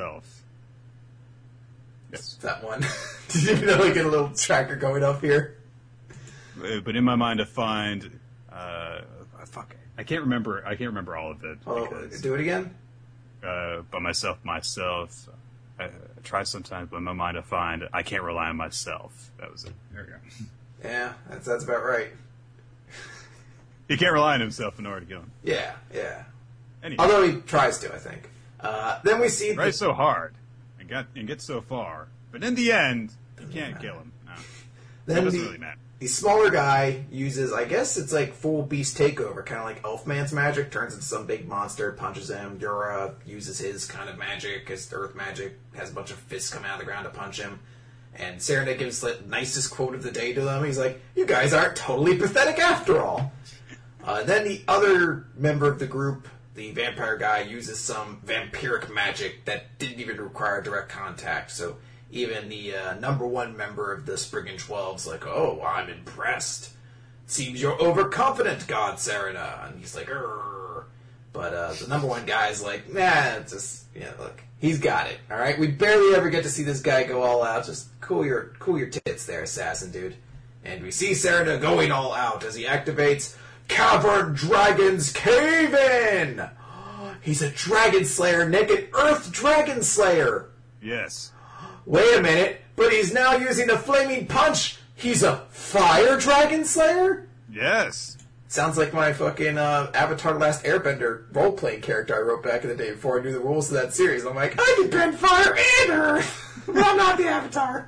Yes. That one. Did you even know, like, get a little tracker going up here? But in my mind, I find, fuck, I can't remember all of it. Oh, do it again? By myself. I try sometimes, but in my mind, I find I can't rely on myself. That was it. There we go. Yeah, that's about right. He can't rely on himself in order to kill him. Yeah. Anyway. Although he tries to, I think. Then we see... Tries so hard and gets so far. But in the end, you can't kill him. No. That doesn't really matter. the smaller guy uses, I guess it's like full beast takeover, kind of like Elfman's magic, turns into some big monster, punches him. Yura uses his kind of magic, his earth magic, has a bunch of fists come out of the ground to punch him. And Serenade gives the nicest quote of the day to them. He's like, "You guys aren't totally pathetic after all." Then the other member of the group, the vampire guy, uses some vampiric magic that didn't even require direct contact. So even the number one member of the Spriggan 12's like, "Oh, I'm impressed. Seems you're overconfident, God Serena." And he's like, "Urgh." But the number one guy's like, "Nah, it's just, look, he's got it, all right? We barely ever get to see this guy go all out. Just cool your tits there, assassin dude." And we see Serena going all out as he activates Cavern Dragon's Cave-In! He's a Dragon Slayer, naked Earth Dragon Slayer! Yes. Wait a minute, but he's now using a flaming punch! He's a Fire Dragon Slayer? Yes. Sounds like my fucking Avatar The Last Airbender role-playing character I wrote back in the day before I knew the rules of that series. I'm like, I can bend fire and earth! But I'm not the Avatar!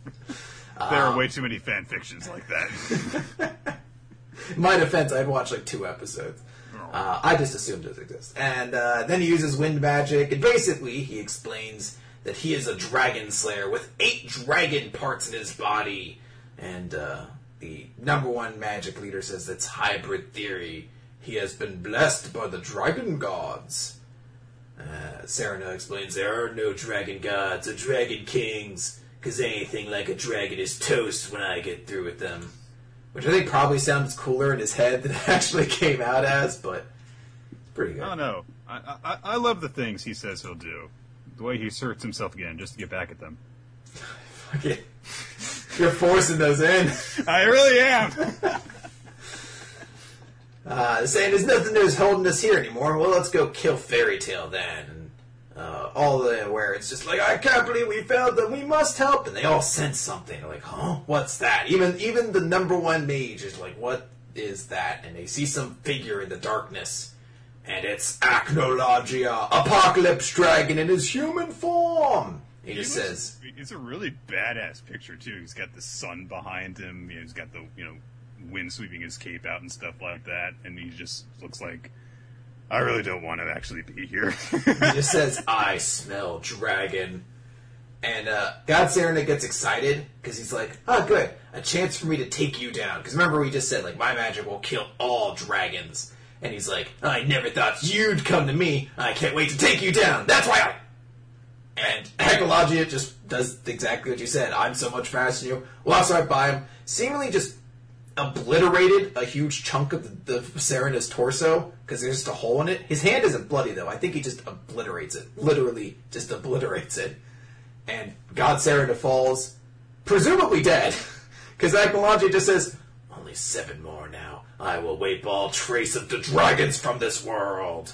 There are way too many fan fictions like that. In my defense, I'd watched like 2 episodes. I just assumed it exists. And then he uses wind magic, and basically he explains that he is a dragon slayer with 8 dragon parts in his body. And the number one magic leader says that's hybrid theory. He has been blessed by the dragon gods. Serena explains there are no dragon gods or dragon kings, because anything like a dragon is toast when I get through with them. Which I think probably sounds cooler in his head than it actually came out as, but it's pretty good. I don't know. I love the things he says he'll do. The way he asserts himself again, just to get back at them. Okay. You're forcing those in. I really am. Saying there's nothing that's holding us here anymore. Well, let's go kill Fairy Tail then. All the where it's just like, I can't believe we failed them. We must help. And they all sense something. They're like, huh? What's that? Even the number one mage is like, what is that? And they see some figure in the darkness. And it's Acnologia, Apocalypse Dragon in his human form. He just says... It's a really badass picture, too. He's got the sun behind him. He's got the, wind sweeping his cape out and stuff like that. And he just looks like, I really don't want to actually be here. He just says, I smell dragon. And God Serena gets excited because he's like, oh, good. A chance for me to take you down. Because remember we just said, like, my magic will kill all dragons. And he's like, I never thought you'd come to me. I can't wait to take you down. That's why I... And Acnologia just does exactly what you said. I'm so much faster than you. Walks right by him. Seemingly just obliterated a huge chunk of the Serena's torso because there's just a hole in it. His hand isn't bloody, though. I think he just obliterates it. Literally just obliterates it. And God Serena falls, presumably dead. Because Acnologia just says, only 7 more now. I will wipe all trace of the dragons from this world.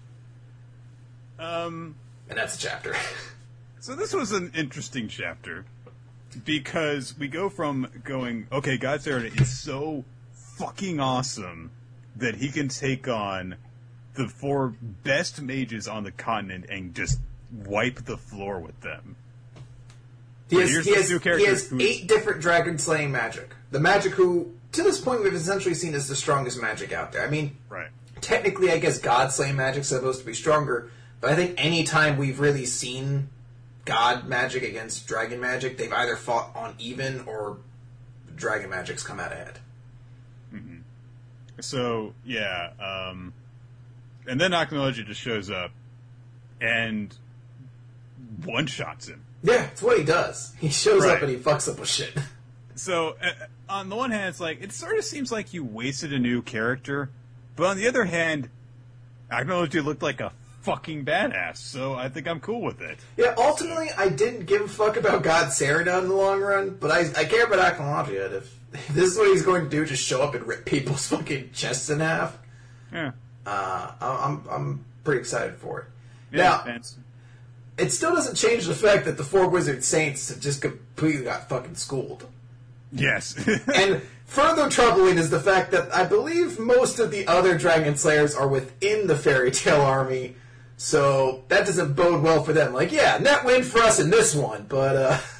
And that's the chapter. So this was an interesting chapter. Because we go from going, okay, God Serena is so fucking awesome that he can take on the 4 best mages on the continent and just wipe the floor with them. He has 8 different dragon slaying magic. The magic who, to this point, we've essentially seen as the strongest magic out there. I mean, right. Technically, I guess God slaying magic's supposed to be stronger, but I think any time we've really seen God magic against dragon magic, they've either fought on even or dragon magic's come out ahead. Mm-hmm. So, yeah. And then Acnologia just shows up and one-shots him. Yeah, it's what he does. He shows up and he fucks up with shit. So, on the one hand, it's like, it sort of seems like you wasted a new character, but on the other hand, Acnologia looked like a fucking badass, so I think I'm cool with it. Yeah, ultimately, I didn't give a fuck about God Serena in the long run, but I care about Acnologia. If this is what he's going to do, just show up and rip people's fucking chests in half, yeah, I'm pretty excited for it. Yeah, now, it still doesn't change the fact that the 4 Wizard Saints have just completely got fucking schooled. Yes. And further troubling is the fact that I believe most of the other Dragon Slayers are within the Fairy Tail army, so that doesn't bode well for them. Like, yeah, net win for us in this one, but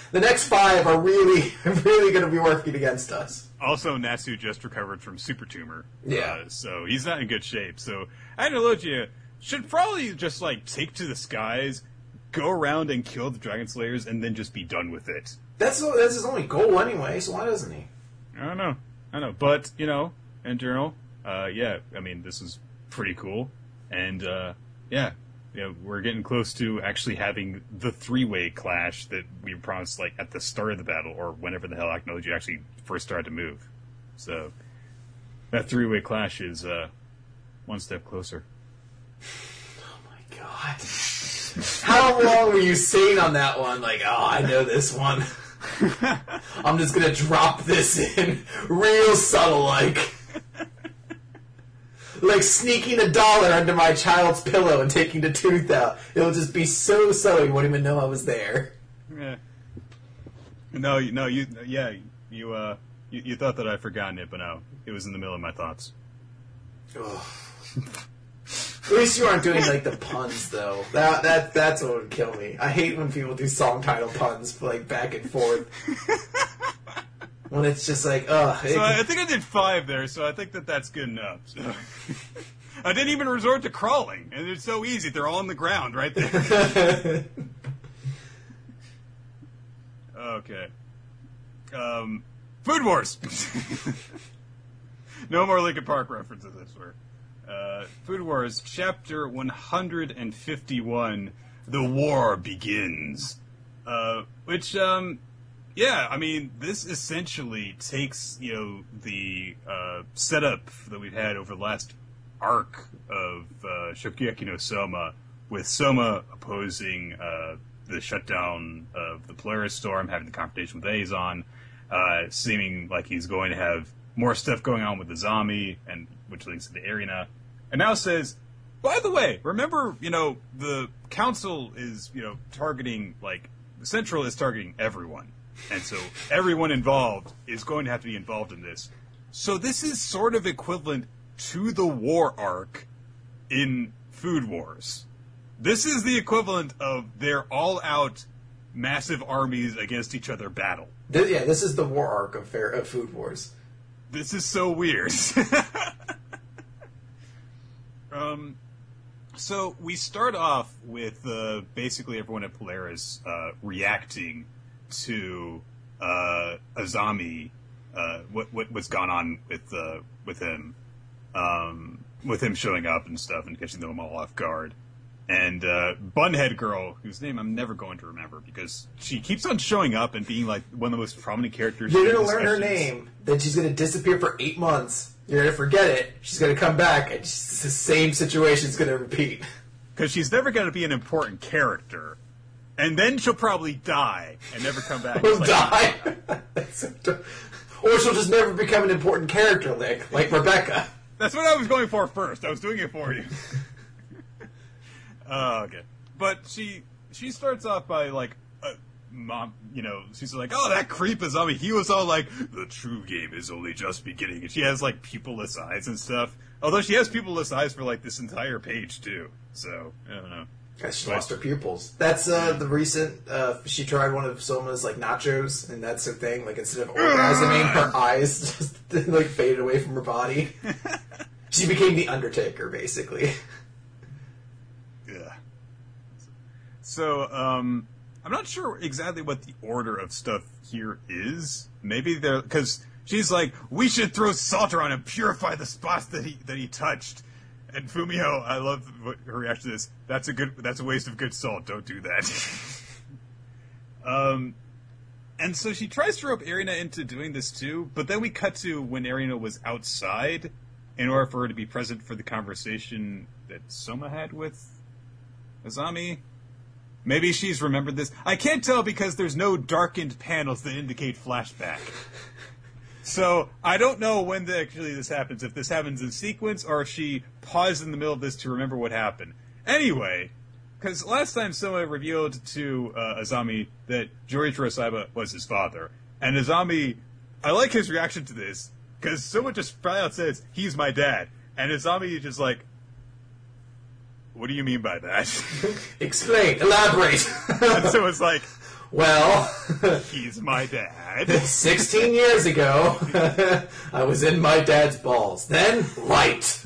The next 5 are really, really going to be working against us. Also, Natsu just recovered from super tumor. Yeah. So he's not in good shape. So Andalusia should probably just, like, take to the skies, go around and kill the Dragon Slayers, and then just be done with it. That's his only goal anyway, so why doesn't he? I don't know. But, in general, yeah, I mean, this is pretty cool. And, yeah, we're getting close to actually having the 3-way clash that we promised, like, at the start of the battle, or whenever the hell Aknology actually first started to move. So, that 3-way clash is, one step closer. Oh my god. How long were you sitting on that one? Like, oh, I know this one. I'm just gonna drop this in real subtle, like sneaking $1 under my child's pillow and taking the tooth out. It'll just be so subtle you won't even know I was there. Yeah. No, you thought that I'd forgotten it, but no, it was in the middle of my thoughts. At least you aren't doing like the puns though. That's what would kill me. I hate when people do song title puns like back and forth. When it's just like, ugh. So I think I did 5 there, so I think that's good enough. So. I didn't even resort to crawling, and it's so easy. They're all on the ground right there. Okay. Food Wars. No more Linkin Park references, I swear. Food Wars, Chapter 151, The War Begins. Which, yeah, I mean, this essentially takes, the setup that we've had over the last arc of Shokugeki no Soma, with Soma opposing the shutdown of the Polaris Storm, having the confrontation with Azon, seeming like he's going to have more stuff going on with the Azami, and which leads to the Erina. And now says, by the way, remember, the council is, targeting, like, the Central is targeting everyone. And so everyone involved is going to have to be involved in this. So this is sort of equivalent to the war arc in Food Wars. This is the equivalent of their all-out massive armies against each other battle. Yeah, this is the war arc of Food Wars. This is so weird. So we start off with basically everyone at Polaris reacting to Azami, what's gone on with him showing up and stuff and catching them all off guard. And Bunhead Girl, whose name I'm never going to remember because she keeps on showing up and being like one of the most prominent characters. You're going to learn her name, then she's going to disappear for 8 months. You're going to forget it. She's going to come back, and the same situation's going to repeat. Because she's never going to be an important character. And then she'll probably die and never come back. Will die? Or she'll just never become an important character, like Rebecca. That's what I was going for first. I was doing it for you. Okay. But she starts off by, like, mom, she's like, oh, that creep is on me. He was all like, the true game is only just beginning. And she has, like, pupilless eyes and stuff. Although she has pupilless eyes for, like, this entire page, too. So, I don't know. She lost her pupils. That's the recent, she tried one of Soma's, like, nachos, and that's her thing. Like, instead of orgasming, her eyes just, like, faded away from her body. She became the Undertaker, basically. Yeah. So, I'm not sure exactly what the order of stuff here is. Maybe because she's like, we should throw salt around and purify the spots that he touched. And Fumio, I love her reaction to this. That's a waste of good salt. Don't do that. And so she tries to rope Erina into doing this too, but then we cut to when Erina was outside in order for her to be present for the conversation that Soma had with Azami. Maybe she's remembered this. I can't tell because there's no darkened panels that indicate flashback. So I don't know when actually this happens, if this happens in sequence or if she paused in the middle of this to remember what happened. Anyway, because last time Soma revealed to Azami that Jorichiro Saiba was his father. And Azami, I like his reaction to this, because Soma just flat out says, he's my dad. And Azami is just like, what do you mean by that? Explain, elaborate. And so it's like, Well, he's my dad. 16 years ago, I was in my dad's balls. Then, light.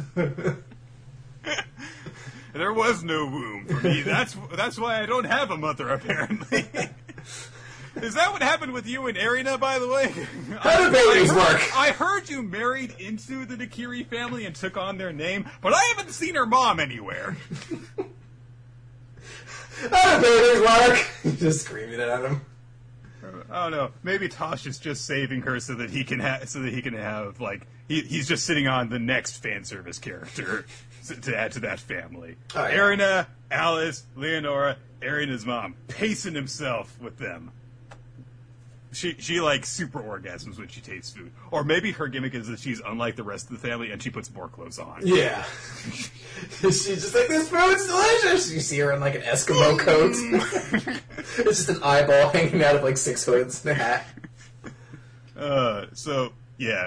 There was no womb for me. That's why I don't have a mother, apparently. Is that what happened with you and Erina, by the way? How do babies work? I heard you married into the Nakiri family and took on their name, but I haven't seen her mom anywhere. How do babies work? Just screaming at him. I don't know. Maybe Tosh is just saving her so that he can have like he's just sitting on the next fan service character to add to that family. Oh, yeah. Erina, Alice, Leonora, Erina's mom, pacing himself with them. She like super orgasms when she tastes food. Or maybe her gimmick is that she's unlike the rest of the family and she puts more clothes on. Yeah. She's just like, this food's delicious! You see her in like an Eskimo coat. It's just an eyeball hanging out of like 6 hoods and a hat. So, yeah.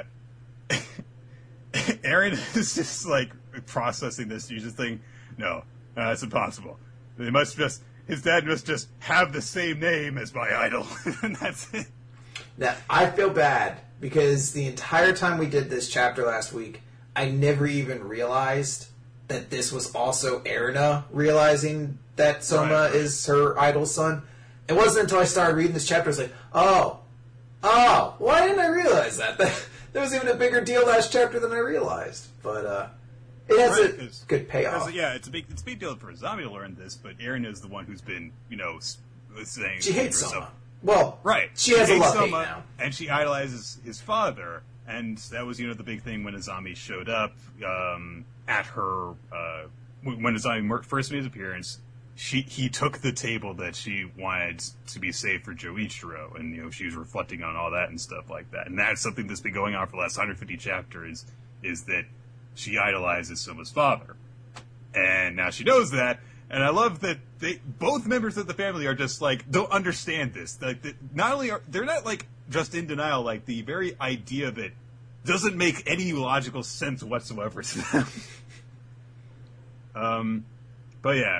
Aaron is just like processing this. You just think, no, it's impossible. His dad must just have the same name as my idol. And that's it. Now, I feel bad because the entire time we did this chapter last week, I never even realized that this was also Erina realizing that Soma is her idol's son. It wasn't until I started reading this chapter I was like, oh, why didn't I realize that? That was even a bigger deal last chapter than I realized. But it has a good payoff. Yeah, it's a big deal for Azami to learn this, but Erina is the one who's been, saying she hates Soma. Well, she has a love-hate now. And she idolizes his father, and that was, the big thing when Azami showed up at her, when Azami first made his appearance, he took the table that she wanted to be saved for Joichiro, and, she was reflecting on all that and stuff like that. And that's something that's been going on for the last 150 chapters, is that she idolizes Soma's father. And now she knows that, and I love that both members of the family are just like, don't understand this. Like, they're not like just in denial, like the very idea of it doesn't make any logical sense whatsoever to them. But yeah.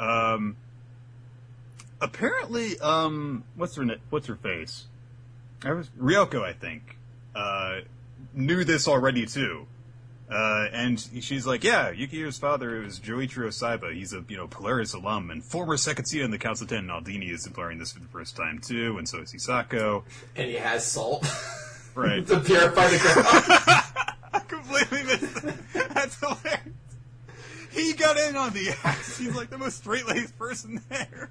Apparently, what's her face? Ryoko, I think, knew this already too. And she's like, yeah, Yukihiro's father is Joichiro Saiba. He's a, Polaris alum and former Sekatsuya in the Council 10. And Aldini is learning this for the first time, too, and so is Hisako. And he has salt. Right. To purify the ground. I completely missed that. That's hilarious. He got in on the act. He's like the most straight-laced person there.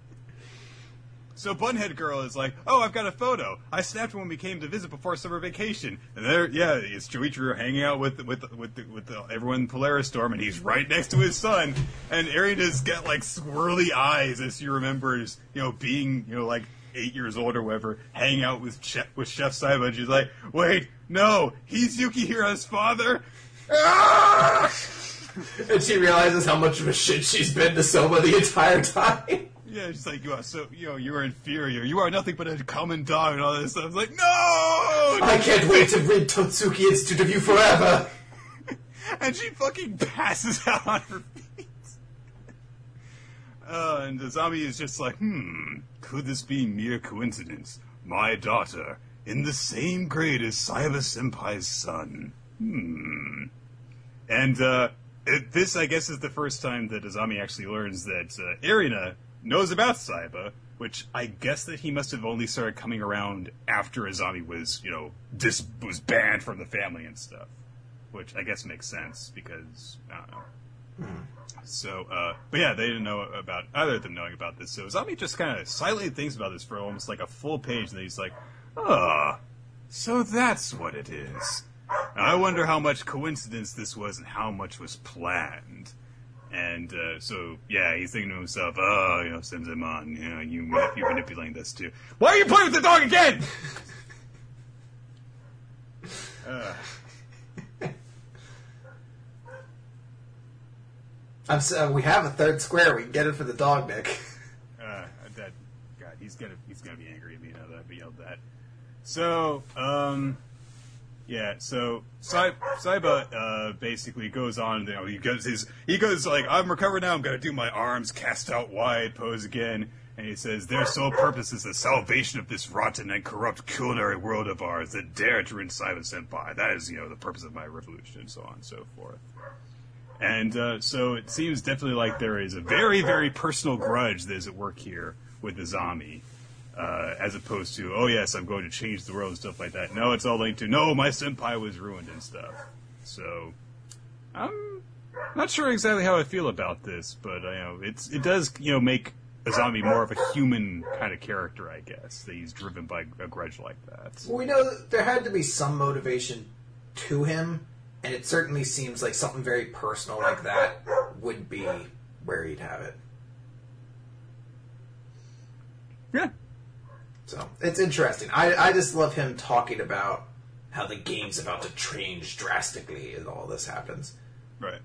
So Bunhead Girl is like, oh, I've got a photo. I snapped when we came to visit before summer vacation. And there, yeah, it's Joichiro hanging out with everyone in Polaris Storm, and he's right next to his son. And Erina's got like swirly eyes as she remembers, being, like 8 years old or whatever, hanging out with Chef Saiba. And she's like, wait, no, he's Yukihiro's father. Ah! And she realizes how much of a shit she's been to Soma the entire time. Yeah, she's like, you are inferior. You are nothing but a common dog and all this stuff. I was like, no! I can't wait to rid Totsuki Institute of you forever. And she fucking passes out on her feet. And Azami is just like, could this be mere coincidence? My daughter, in the same grade as Saiba Senpai's son. And, this, I guess, is the first time that Azami actually learns that Erina knows about Saiba, which I guess that he must have only started coming around after Azami was, was banned from the family and stuff. Which I guess makes sense, because, I don't know. So, but yeah, they didn't know about, either of them knowing about this, so Azami just kind of silently thinks about this for almost like a full page, and then he's like, so that's what it is. I wonder how much coincidence this was and how much was planned. And so, yeah, he's thinking to himself, Senzemon, you're manipulating this too. Why are you playing with the dog again? We have a third square. We can get it for the dog, Nick. God, he's gonna be angry at me now that I've yelled that. So, yeah, so Saiba basically goes on. He goes like, I'm recovered now. I'm gonna do my arms cast out wide pose again. And he says, their sole purpose is the salvation of this rotten and corrupt culinary world of ours that dare to ruin Simon Senpai. That is, the purpose of my revolution, and so on and so forth. And so it seems definitely like there is a very, very personal grudge that is at work here with Azami, as opposed to, oh yes, I'm going to change the world and stuff like that. No, it's all linked to, no, my senpai was ruined and stuff. So, I'm not sure exactly how I feel about this, but it does make Azami more of a human kind of character, I guess. That he's driven by a grudge like that. Well, we know that there had to be some motivation to him, and it certainly seems like something very personal like that would be where he'd have it. Yeah. So, it's interesting. I just love him talking about how the game's about to change drastically as all this happens. Right.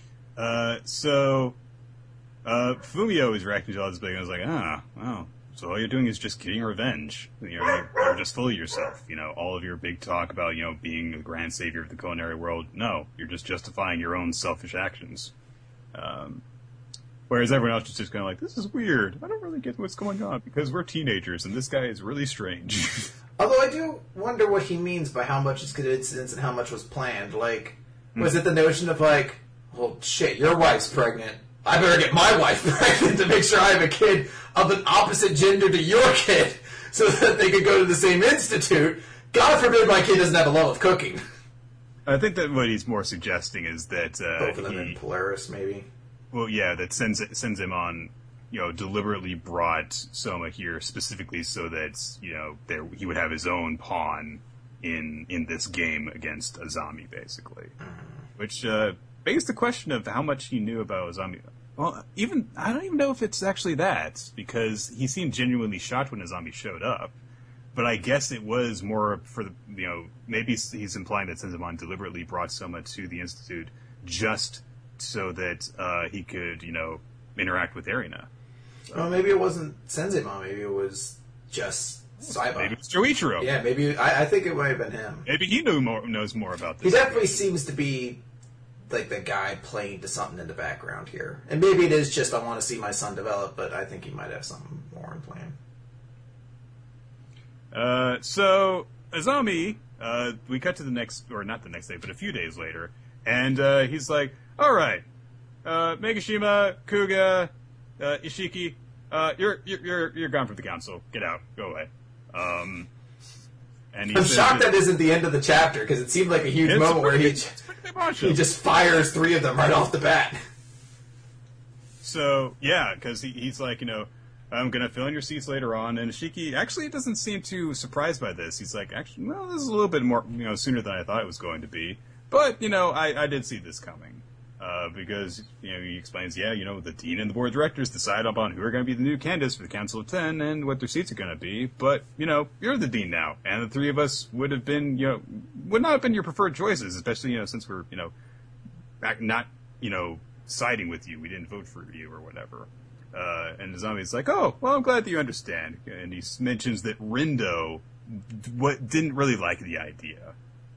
Fumio is reacting to all this big, and I was like, wow. So all you're doing is just getting revenge. You're just full of yourself. All of your big talk about, being the grand savior of the culinary world. No, you're just justifying your own selfish actions. Whereas everyone else is just kind of like, this is weird. I don't really get what's going on because we're teenagers and this guy is really strange. Although I do wonder what he means by how much is coincidence and how much was planned. Like, was it the notion of like, well, shit, your wife's pregnant. I better get my wife pregnant to make sure I have a kid of an opposite gender to your kid so that they could go to the same institute. God forbid my kid doesn't have a love of cooking. I think that what he's more suggesting is that both of them in Polaris, maybe. Well, yeah, that sends him on. Deliberately brought Soma here specifically so that he would have his own pawn in this game against Azami, basically. Which begs the question of how much he knew about Azami. Well, I don't even know if it's actually that, because he seemed genuinely shocked when Azami showed up. But I guess it was more for the maybe he's implying that Senzamon deliberately brought Soma to the Institute just so that he could interact with Erina. Well, maybe it wasn't Senzamon. Maybe it was just Saiba. Maybe it's Joichiro. Yeah, maybe. I think it might have been him. Maybe he knows more about this. He definitely seems to be like the guy playing to something in the background here. And maybe it is just I want to see my son develop, but I think he might have something more in plan. So Azami, we cut to the next, or not the next day, but a few days later, and he's like, all right, Megashima, Kuga, Ishiki, you're gone from the council. Get out. Go away. And I'm shocked that isn't the end of the chapter, because it seemed like a huge moment where he just fires 3 of them right off the bat. So, yeah, because he's like, I'm going to fill in your seats later on, and Ishiki actually doesn't seem too surprised by this. He's like, actually, well, this is a little bit more, sooner than I thought it was going to be. But, I did see this coming. Because, he explains, the dean and the board of directors decide upon who are going to be the new candidates for the Council of 10 and what their seats are going to be. But, you're the dean now. And the 3 of us would have been, would not have been your preferred choices, especially, since we're, not, siding with you. We didn't vote for you or whatever. And Azami's like, oh, well, I'm glad that you understand. And he mentions that Rindo didn't really like the idea.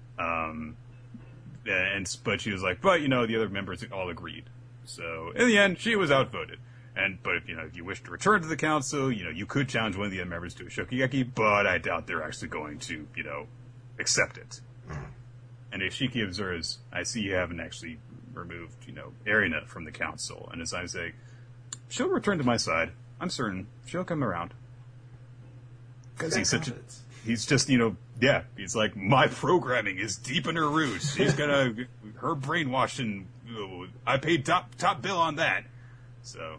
But she was like, but, the other members all agreed. So, in the end, she was outvoted. But if you wish to return to the council, you could challenge one of the other members to a Shokigeki, but I doubt they're actually going to, accept it. And Ishiki observes, I see you haven't actually removed, Erina from the council. And as I say, she'll return to my side. I'm certain. She'll come around. Because he's just, he's like, my programming is deep in her roots. She's her brainwashing, I paid top bill on that. So,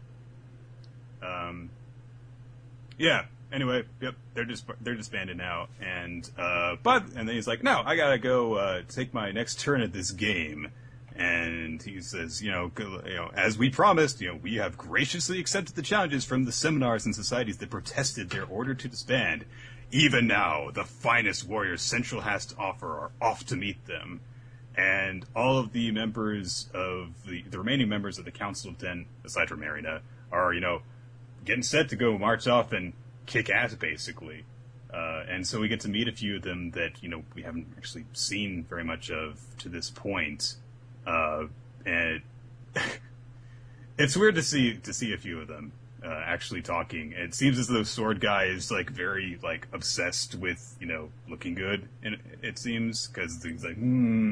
anyway, yep, they're disbanded now. And then he's like, no, I gotta go, take my next turn at this game. And he says, as we promised, we have graciously accepted the challenges from the seminars and societies that protested their order to disband. Even now, the finest warriors Central has to offer are off to meet them. And all of the members of the remaining members of the Council of 10, aside from Erina, are, getting set to go march off and kick ass, basically. And so we get to meet a few of them that, we haven't actually seen very much of to this point. And it's weird to see a few of them. actually talking. It seems as though Sword Guy is like very like obsessed with looking good, and it seems because he's like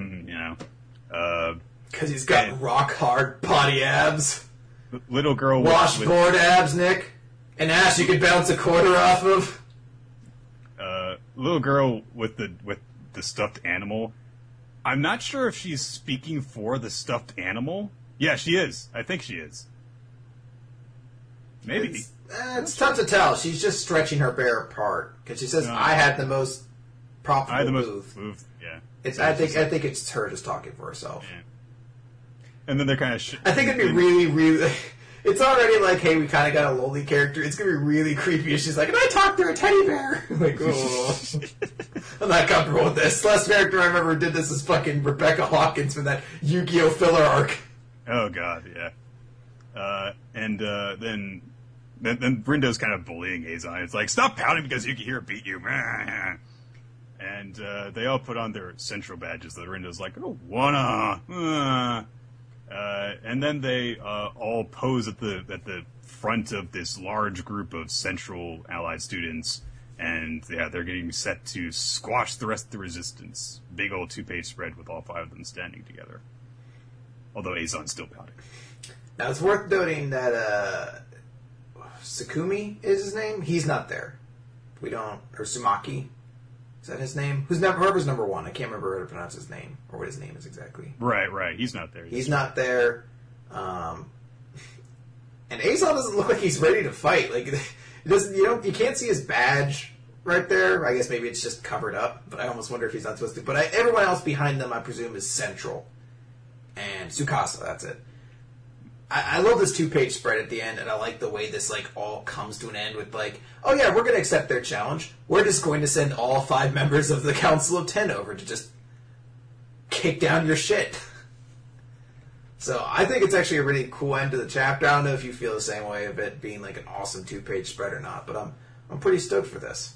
because he's got rock hard body abs, little girl washboard abs, Nick, an ass you could bounce a quarter off of. Little girl with the stuffed animal. I'm not sure if she's speaking for the stuffed animal. Yeah, she is. I think she is. Maybe. It's tough to tell. She's just stretching her bear apart because she says, "I had the most profitable move." Yeah. I think it's her just talking for herself. Yeah. And then they're kind of. I think it'd be really, really. It's already like, hey, we kind of got a lowly character. It's gonna be really creepy if she's like, and I talked to a teddy bear. Like, oh, I'm not comfortable with this. Last character I remember did this is fucking Rebecca Hawkins from that Yu-Gi-Oh filler arc. Oh god, yeah. And then Brindo's kind of bullying Azon. It's like, stop pouting because Yukihiro beat you. And they all put on their central badges. The Brindo's like, oh, wanna. And then they all pose at the front of this large group of Central Allied students, and they're getting set to squash the rest of the resistance. Big old 2-page spread with all 5 of them standing together. Although Azon's still pouting. Now it's worth noting that Sakumi is his name. He's not there. Or Sumaki. Is that his name? Whoever's number 1. I can't remember how to pronounce his name or what his name is exactly. Right. He's not there. He's not there. And Azon doesn't look like he's ready to fight. Like it doesn't. You can't see his badge right there. I guess maybe it's just covered up. But I almost wonder if he's not supposed to. But everyone else behind them, I presume, is Central and Tsukasa. That's it. I love this 2-page spread at the end, and I like the way this like all comes to an end with like, oh yeah, we're going to accept their challenge. We're just going to send all 5 members of the Council of 10 over to just kick down your shit. So I think it's actually a really cool end to the chapter. I don't know if you feel the same way of it being like an awesome 2-page spread or not, but I'm pretty stoked for this.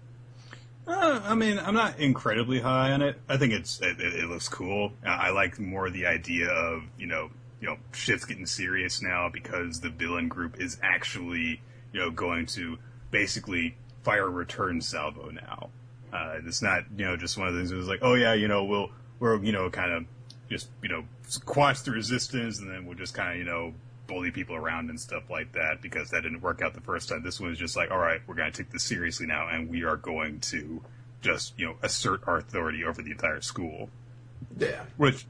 I mean, I'm not incredibly high on it. I think it looks cool. I like more the idea of shit's getting serious now because the villain group is actually, going to basically fire a return salvo now. It's not, just one of those. It was like, oh yeah, we're kind of just, squash the resistance, and then we'll just kind of, bully people around and stuff like that because that didn't work out the first time. This one was just like, all right, we're going to take this seriously now, and we are going to just, assert our authority over the entire school. Yeah. Which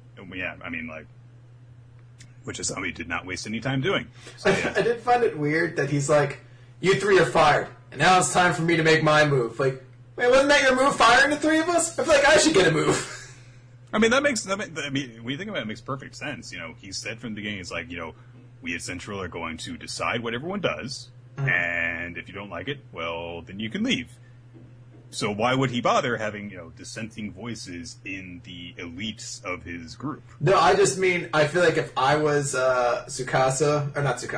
is something he did not waste any time doing. So, yeah. I did find it weird that he's like, you 3 are fired, and now it's time for me to make my move. Like, wait, wasn't that your move, firing the 3 of us? I feel like I should get a move. I mean, when you think about it, it makes perfect sense. He said from the beginning, it's like, we at Central are going to decide what everyone does, and if you don't like it, well, then you can leave. So why would he bother having, dissenting voices in the elites of his group? No, I just mean, I feel like if I was Ishiki,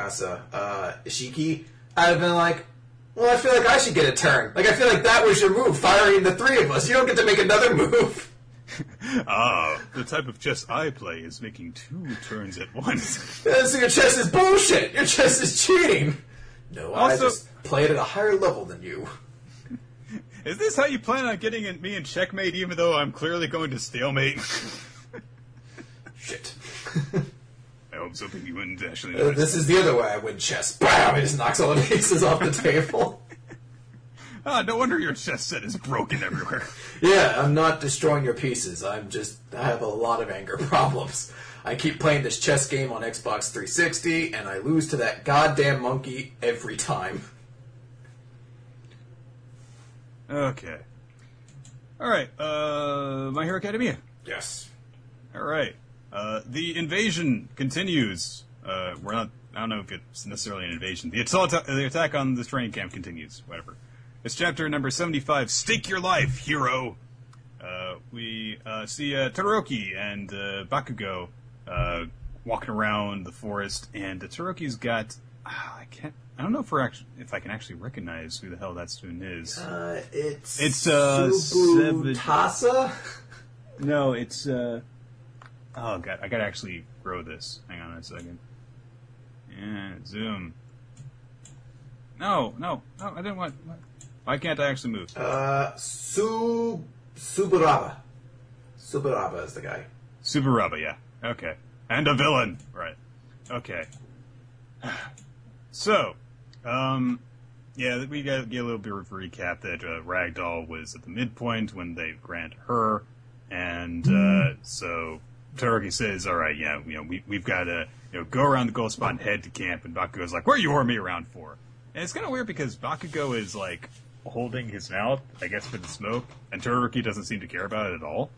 I'd have been like, well, I feel like I should get a turn. Like, I feel like that was your move, firing the 3 of us. You don't get to make another move. The type of chess I play is making 2 turns at once. So your chess is bullshit. Your chess is cheating. No, I just play it at a higher level than you. Is this how you plan on getting me in checkmate, even though I'm clearly going to stalemate? Shit. I was hoping you wouldn't actually this is the other way I win chess. Bam! He just knocks all the pieces off the table. No wonder your chess set is broken everywhere. Yeah, I'm not destroying your pieces. I have a lot of anger problems. I keep playing this chess game on Xbox 360, and I lose to that goddamn monkey every time. Okay. Alright, My Hero Academia. Yes. Alright. The invasion continues. I don't know if it's necessarily an invasion. The attack on this training camp continues. Whatever. It's chapter number 75, Stake Your Life, Hero. We see Todoroki and Bakugo walking around the forest, and Todoroki's got... I don't know if I can actually recognize who the hell that student is. It's Tsubutasa? No, it's oh god, I gotta actually grow this. Hang on a second. Yeah, zoom. No, I didn't want... Why can't I actually move? Subaraba. Subaraba is the guy. Subaraba, yeah. Okay. And a villain. Right. Okay. So, yeah, we got to get a little bit of a recap that Ragdoll was at the midpoint when they grant her, and so Todoroki says, all right, yeah, we've got to go around the gold spot and head to camp, and Bakugo's like, what are you ordering me around for? And it's kind of weird because Bakugo is, like, holding his mouth, I guess, for the smoke, and Todoroki doesn't seem to care about it at all.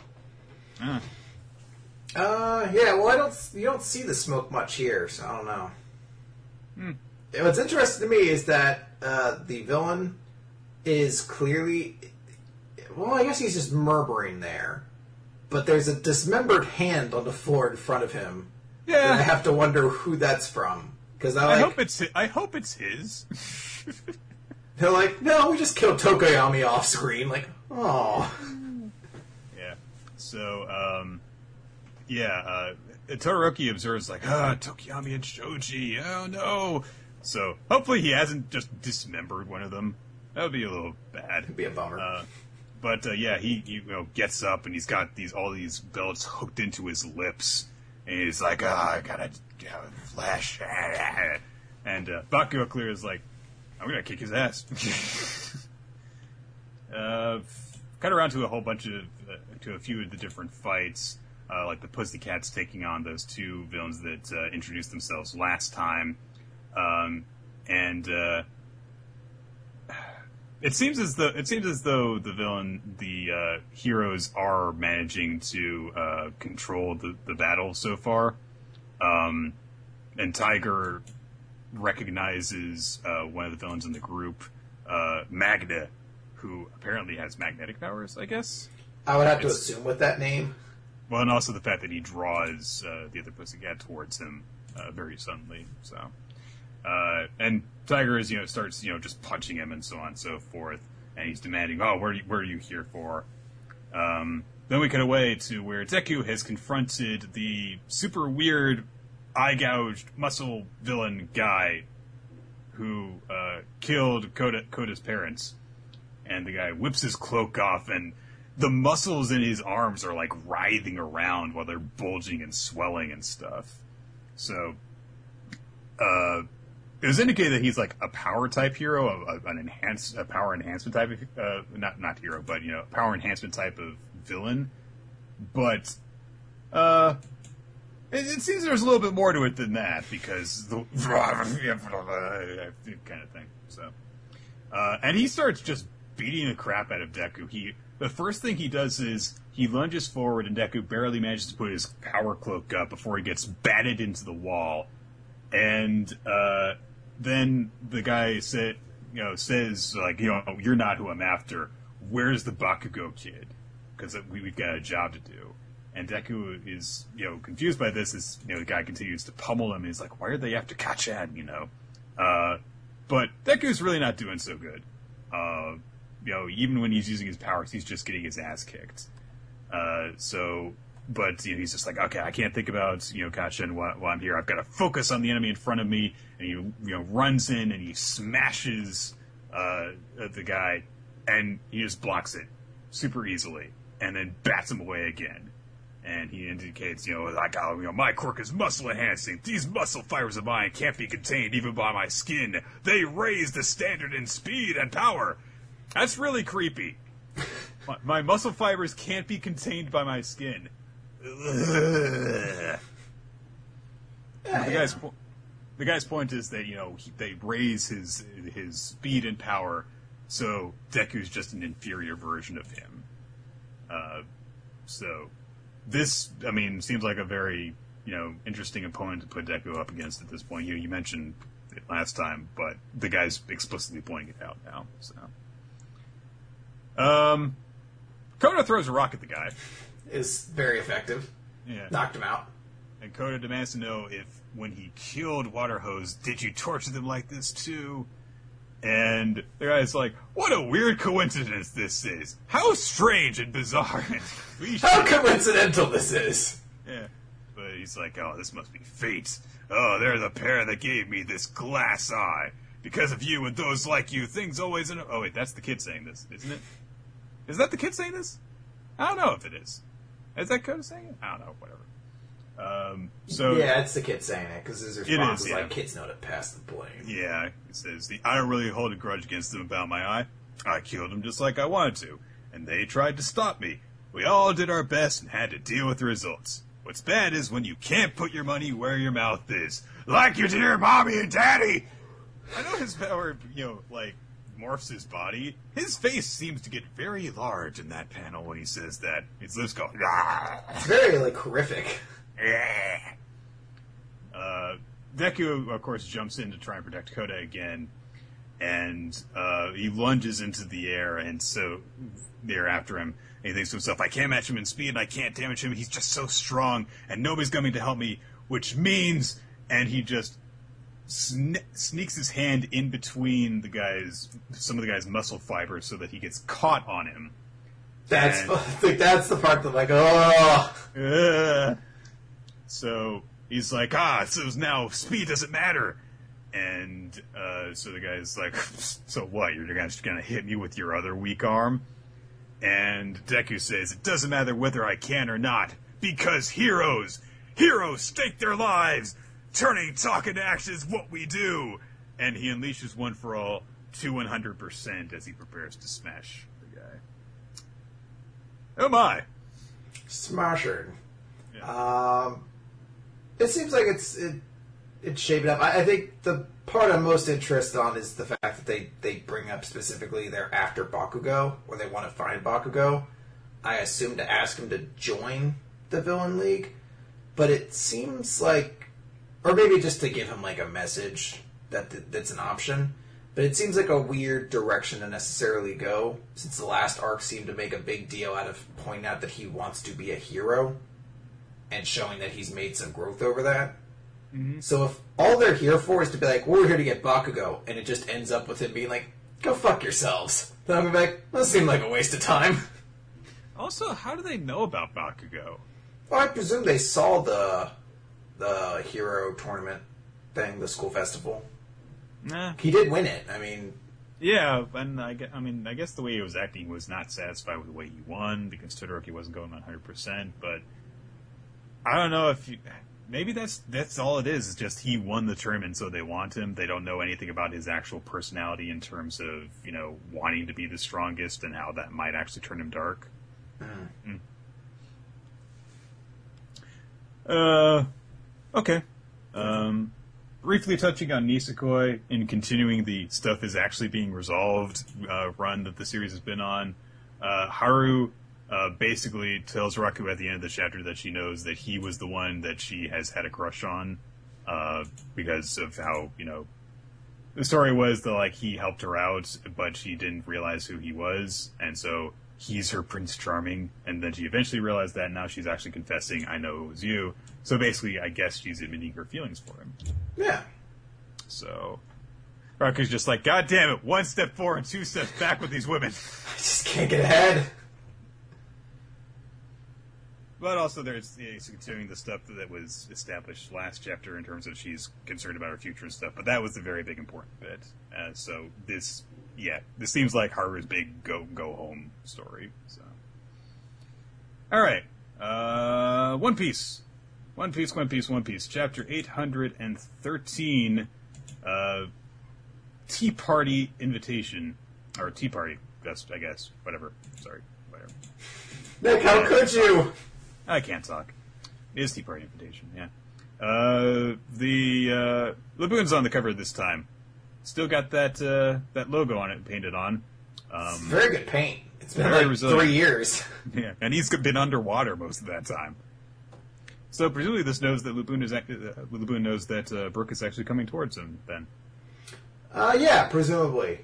Yeah, well, you don't see the smoke much here, so I don't know. What's interesting to me is that the villain is clearly... Well, I guess he's just murmuring there. But there's a dismembered hand on the floor in front of him. Yeah. And I have to wonder who that's from. Because I hope it's his. They're like, no, we just killed Tokoyami off screen. Like, oh. Yeah. So, Todoroki observes, like, Tokoyami and Shoji, oh no. So, hopefully he hasn't just dismembered one of them. That would be a little bad. It'd be a bummer. But he gets up and he's got all these belts hooked into his lips. And he's like, I gotta flash. And Bakugo clear is like, I'm gonna kick his ass. Cut around to a few of the different fights. Like the Pussycats taking on those two villains that introduced themselves last time. It seems as though the heroes are managing to control the battle so far, and Tiger recognizes one of the villains in the group, Magna, who apparently has magnetic powers. I guess I would have to assume with that name. Well, and also the fact that he draws the other Pussycat towards him very suddenly. So. And Tiger is, starts, just punching him and so on and so forth. And he's demanding, what are you here for? Then we cut away to where Deku has confronted the super weird, eye-gouged, muscle villain guy who killed Koda's parents. And the guy whips his cloak off, and the muscles in his arms are, like, writhing around while they're bulging and swelling and stuff. So, it was indicated that he's like a power type hero, a power enhancement type of, not hero, but, power enhancement type of villain. But, it seems there's a little bit more to it than that, because the kind of thing, so. And he starts just beating the crap out of Deku. The first thing he does is he lunges forward and Deku barely manages to put his power cloak up before he gets batted into the wall. And, then the guy says, like, you're not who I'm after. Where's the Bakugo kid? Because we've got a job to do. And Deku is, confused by this as, the guy continues to pummel him. And he's like, why are they after Kacchan, But Deku's really not doing so good. Even when he's using his powers, he's just getting his ass kicked. But he's just like, okay, I can't think about Kacchan while I'm here. I've got to focus on the enemy in front of me. And he runs in and he smashes the guy, and he just blocks it super easily, and then bats him away again. And he indicates, my quirk is muscle enhancing. These muscle fibers of mine can't be contained even by my skin. They raise the standard in speed and power. That's really creepy. My muscle fibers can't be contained by my skin. The guy's point is that they raise his speed and power, so Deku's just an inferior version of him. So this, seems like a very interesting opponent to put Deku up against at this point. You mentioned it last time, but the guy's explicitly pointing it out now. So, Koda throws a rock at the guy. Is very effective. Yeah. Knocked him out. And Koda demands to know if, when he killed Water Hose, did you torture them like this too? And the guy's like, what a weird coincidence this is. How strange and bizarre. How coincidental this is. Yeah. But he's like, oh, this must be fate. Oh, they're the pair that gave me this glass eye. Because of you and those like you, things always... Oh, wait, that's the kid saying this, isn't it? Is that the kid saying this? I don't know if it is. Is that Coda saying it? I don't know, whatever. Yeah, it's the kid saying it, because his response is like, kids know to pass the blame. Yeah, it says, I don't really hold a grudge against them about my eye. I killed them just like I wanted to, and they tried to stop me. We all did our best and had to deal with the results. What's bad is when you can't put your money where your mouth is. Like your dear mommy and daddy! I know his power, morphs his body. His face seems to get very large in that panel when he says that. His lips go, It's very, horrific. Deku, of course, jumps in to try and protect Koda again, and he lunges into the air, and so they're after him. And he thinks to himself, I can't match him in speed, and I can't damage him. He's just so strong, and nobody's coming to help me, which means... And he just sneaks his hand in between some of the guy's muscle fibers so that he gets caught on him. That's the part that, oh... So he's like, so now speed doesn't matter. And so the guy's like, so what? You're just going to hit me with your other weak arm? And Deku says, it doesn't matter whether I can or not, because heroes stake their lives. Turning talk into action is what we do. And he unleashes One for All to 100% as he prepares to smash the guy. Oh my! Smasher. Yeah. It seems like it's shaping up. I think the part I'm most interested on is the fact that they bring up specifically they're after Bakugo, or they want to find Bakugo. I assume to ask him to join the Villain League. But it seems like... Or maybe just to give him, a message that's an option. But it seems like a weird direction to necessarily go, since the last arc seemed to make a big deal out of pointing out that he wants to be a hero, and showing that he's made some growth over that. Mm-hmm. So if all they're here for is to be like, we're here to get Bakugo, and it just ends up with him being like, go fuck yourselves, then I'm going to be like, that seemed like a waste of time. Also, how do they know about Bakugo? Well, I presume they saw the hero tournament thing, the school festival. Nah. He did win it. Yeah, and I guess the way he was acting was not satisfied with the way he won, because Todoroki wasn't going 100%, but I don't know if maybe that's all it is just he won the tournament, so they want him. They don't know anything about his actual personality in terms of, wanting to be the strongest and how that might actually turn him dark. Okay. Briefly touching on Nisekoi and continuing the stuff is actually being resolved run that the series has been on. Haru basically tells Raku at the end of the chapter that she knows that he was the one that she has had a crush on because of how, the story was that, he helped her out, but she didn't realize who he was, and so he's her Prince Charming, and then she eventually realized that, and now she's actually confessing, I know it was you. So basically, I guess she's admitting her feelings for him. Yeah. So, Raku's just like, God damn it, 1 step forward and 2 steps back with these women. I just can't get ahead. But also there's continuing the stuff that was established last chapter in terms of she's concerned about her future and stuff, but that was the very big important bit. So this seems like Haru's big go home story. So, all right, One Piece, chapter 813, Tea Party Invitation, or Tea Party, I guess, whatever. Sorry, whatever. Nick, how could you? I can't talk. It is Tea Party Invitation, yeah. The Laboon's on the cover this time. Still got that logo on it painted on. Very good paint. It's been like resilient. 3 years. Yeah, and he's been underwater most of that time. So presumably this knows that Laboon knows that Brook is actually coming towards him then. Yeah, presumably.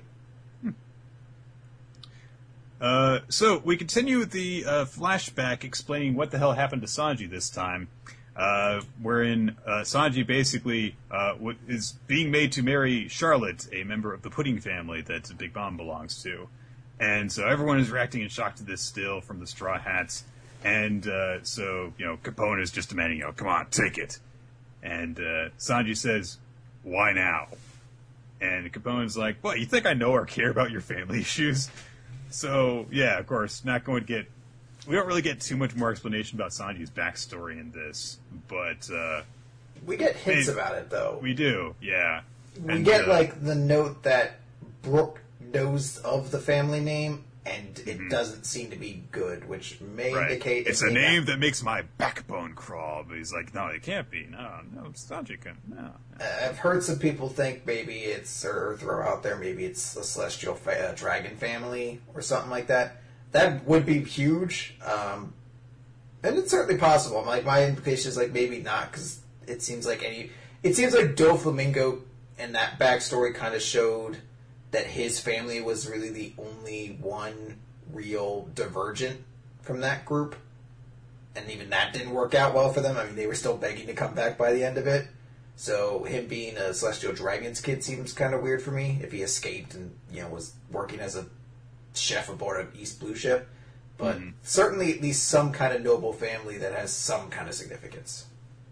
So we continue with the flashback explaining what the hell happened to Sanji this time, wherein Sanji basically is being made to marry Charlotte, a member of the Pudding family that Big Mom belongs to. And so everyone is reacting in shock to this still from the Straw Hats. And so, Capone is just demanding, come on, take it. And Sanji says, why now? And Capone's like, "What, you think I know or care about your family issues?" So, yeah, of course, not going to get... We don't really get too much more explanation about Sanji's backstory in this, but... we get hints about it, though. We do, yeah. We get, like, the note that Brooke knows of the family name, and it doesn't seem to be good, which may indicate... It's a name that makes my backbone crawl, but he's like, no, it can't be. No, Sanji can... No. I've heard some people think maybe it's, or throw out there, maybe it's the Celestial Dragon family, or something like that. That would be huge, and it's certainly possible. Like, my implication is, like, maybe not, because it seems like Doflamingo and that backstory kind of showed that his family was really the only one real divergent from that group. And even that didn't work out well for them. I mean, they were still begging to come back by the end of it. So him being a Celestial Dragon's kid seems kind of weird for me, if he escaped and, was working as a chef aboard an East Blue ship. But certainly at least some kind of noble family that has some kind of significance.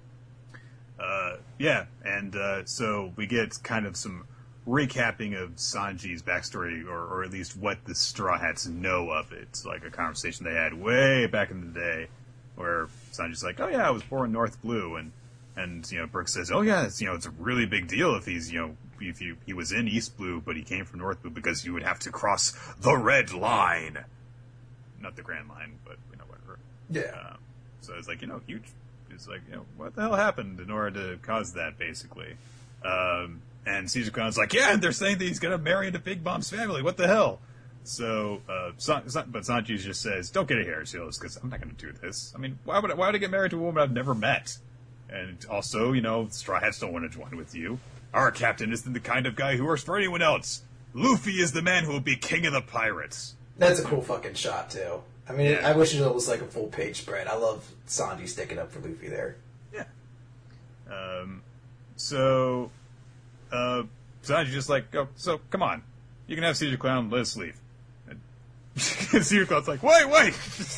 Yeah, and so we get kind of some recapping of Sanji's backstory, or at least what the Straw Hats know of it. Like a conversation they had way back in the day, where Sanji's like, "Oh yeah, I was born North Blue," and Brooke says, "Oh yeah, it's a really big deal if he's if he was in East Blue, but he came from North Blue because you would have to cross the Red Line, not the Grand Line, but whatever." Yeah. So it's like huge. It's like what the hell happened in order to cause that, basically. And Caesar Clown's like, yeah, and they're saying that he's going to marry into Big Mom's family. What the hell? So, but Sanji just says, don't get a hair, Seals, because I'm not going to do this. I mean, why would I get married to a woman I've never met? And also, Straw Hats don't want to join with you. Our captain isn't the kind of guy who works for anyone else. Luffy is the man who will be king of the pirates. That's a cool fucking shot, too. I mean, yeah. I wish it was like a full page spread. I love Sanji sticking up for Luffy there. Yeah. So Sanji's just like, oh, so come on, you can have Caesar Clown, let us leave. And Caesar Clown's like, wait.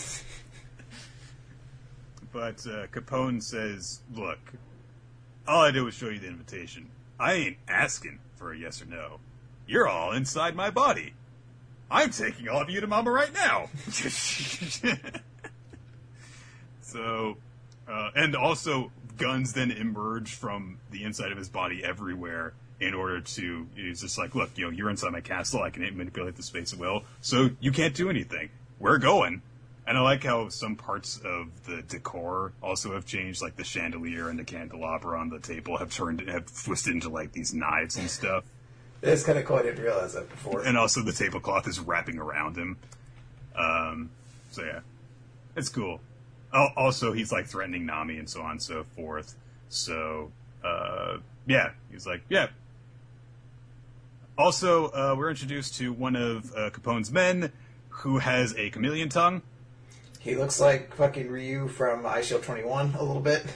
But Capone says, look, all I did was show you the invitation. I ain't asking for a yes or no. You're all inside my body. I'm taking all of you to Mama right now. So, and also guns then emerge from the inside of his body everywhere in order to, he's just like, look, you're inside my castle, I can manipulate the space at will, so you can't do anything. We're going. And I like how some parts of the decor also have changed, like the chandelier and the candelabra on the table have twisted into like these knives and stuff. It's kind of cool, I didn't realize that before. And also the tablecloth is wrapping around him. So yeah, it's cool. Also, he's like threatening Nami and so on and so forth. So, yeah, he's like, yeah. Also, we're introduced to one of Capone's men who has a chameleon tongue. He looks like fucking Ryu from iShield 21 a little bit.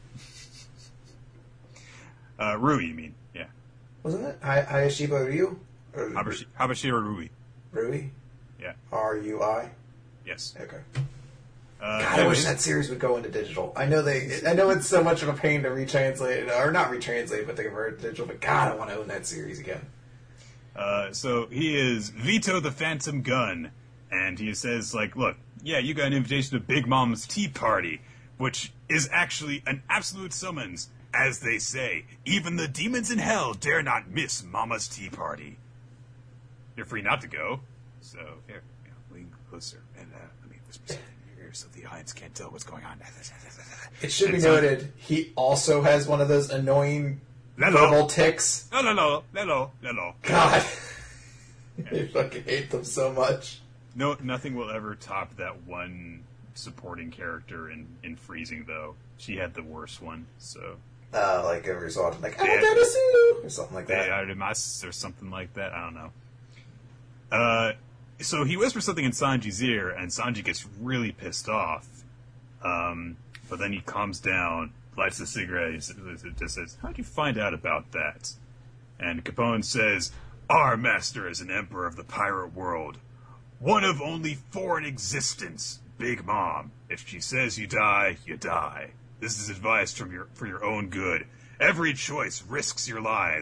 Rui, you mean? Yeah. Wasn't it? Hayashiba Ryu? Habashira Rui. Rui? Yeah. R-U-I? Yes. Okay. God, I wish that series would go into digital. I know it's so much of a pain to retranslate, or not retranslate, but to convert to digital, but God, I want to own that series again. So he is Vito the Phantom Gun, and he says, like, look, yeah, you got an invitation to Big Mom's tea party, which is actually an absolute summons. As they say, even the demons in hell dare not miss Mama's tea party. You're free not to go, so here, lean closer, and let me whisper something in your ear so the audience can't tell what's going on. It should be noted, he also has one of those annoying verbal tics. No. God. I fucking hate them so much. No, nothing will ever top that one supporting character in Freezing, though. She had the worst one, so... like every so often, like, or something like that. Or something like that, I don't know. So he whispers something in Sanji's ear, and Sanji gets really pissed off. But then he calms down, lights a cigarette, he just says, how'd you find out about that? And Capone says, our master is an emperor of the pirate world. One of only 4 in existence, Big Mom. If she says you die, you die. This is advice for your own good. Every choice risks your lives.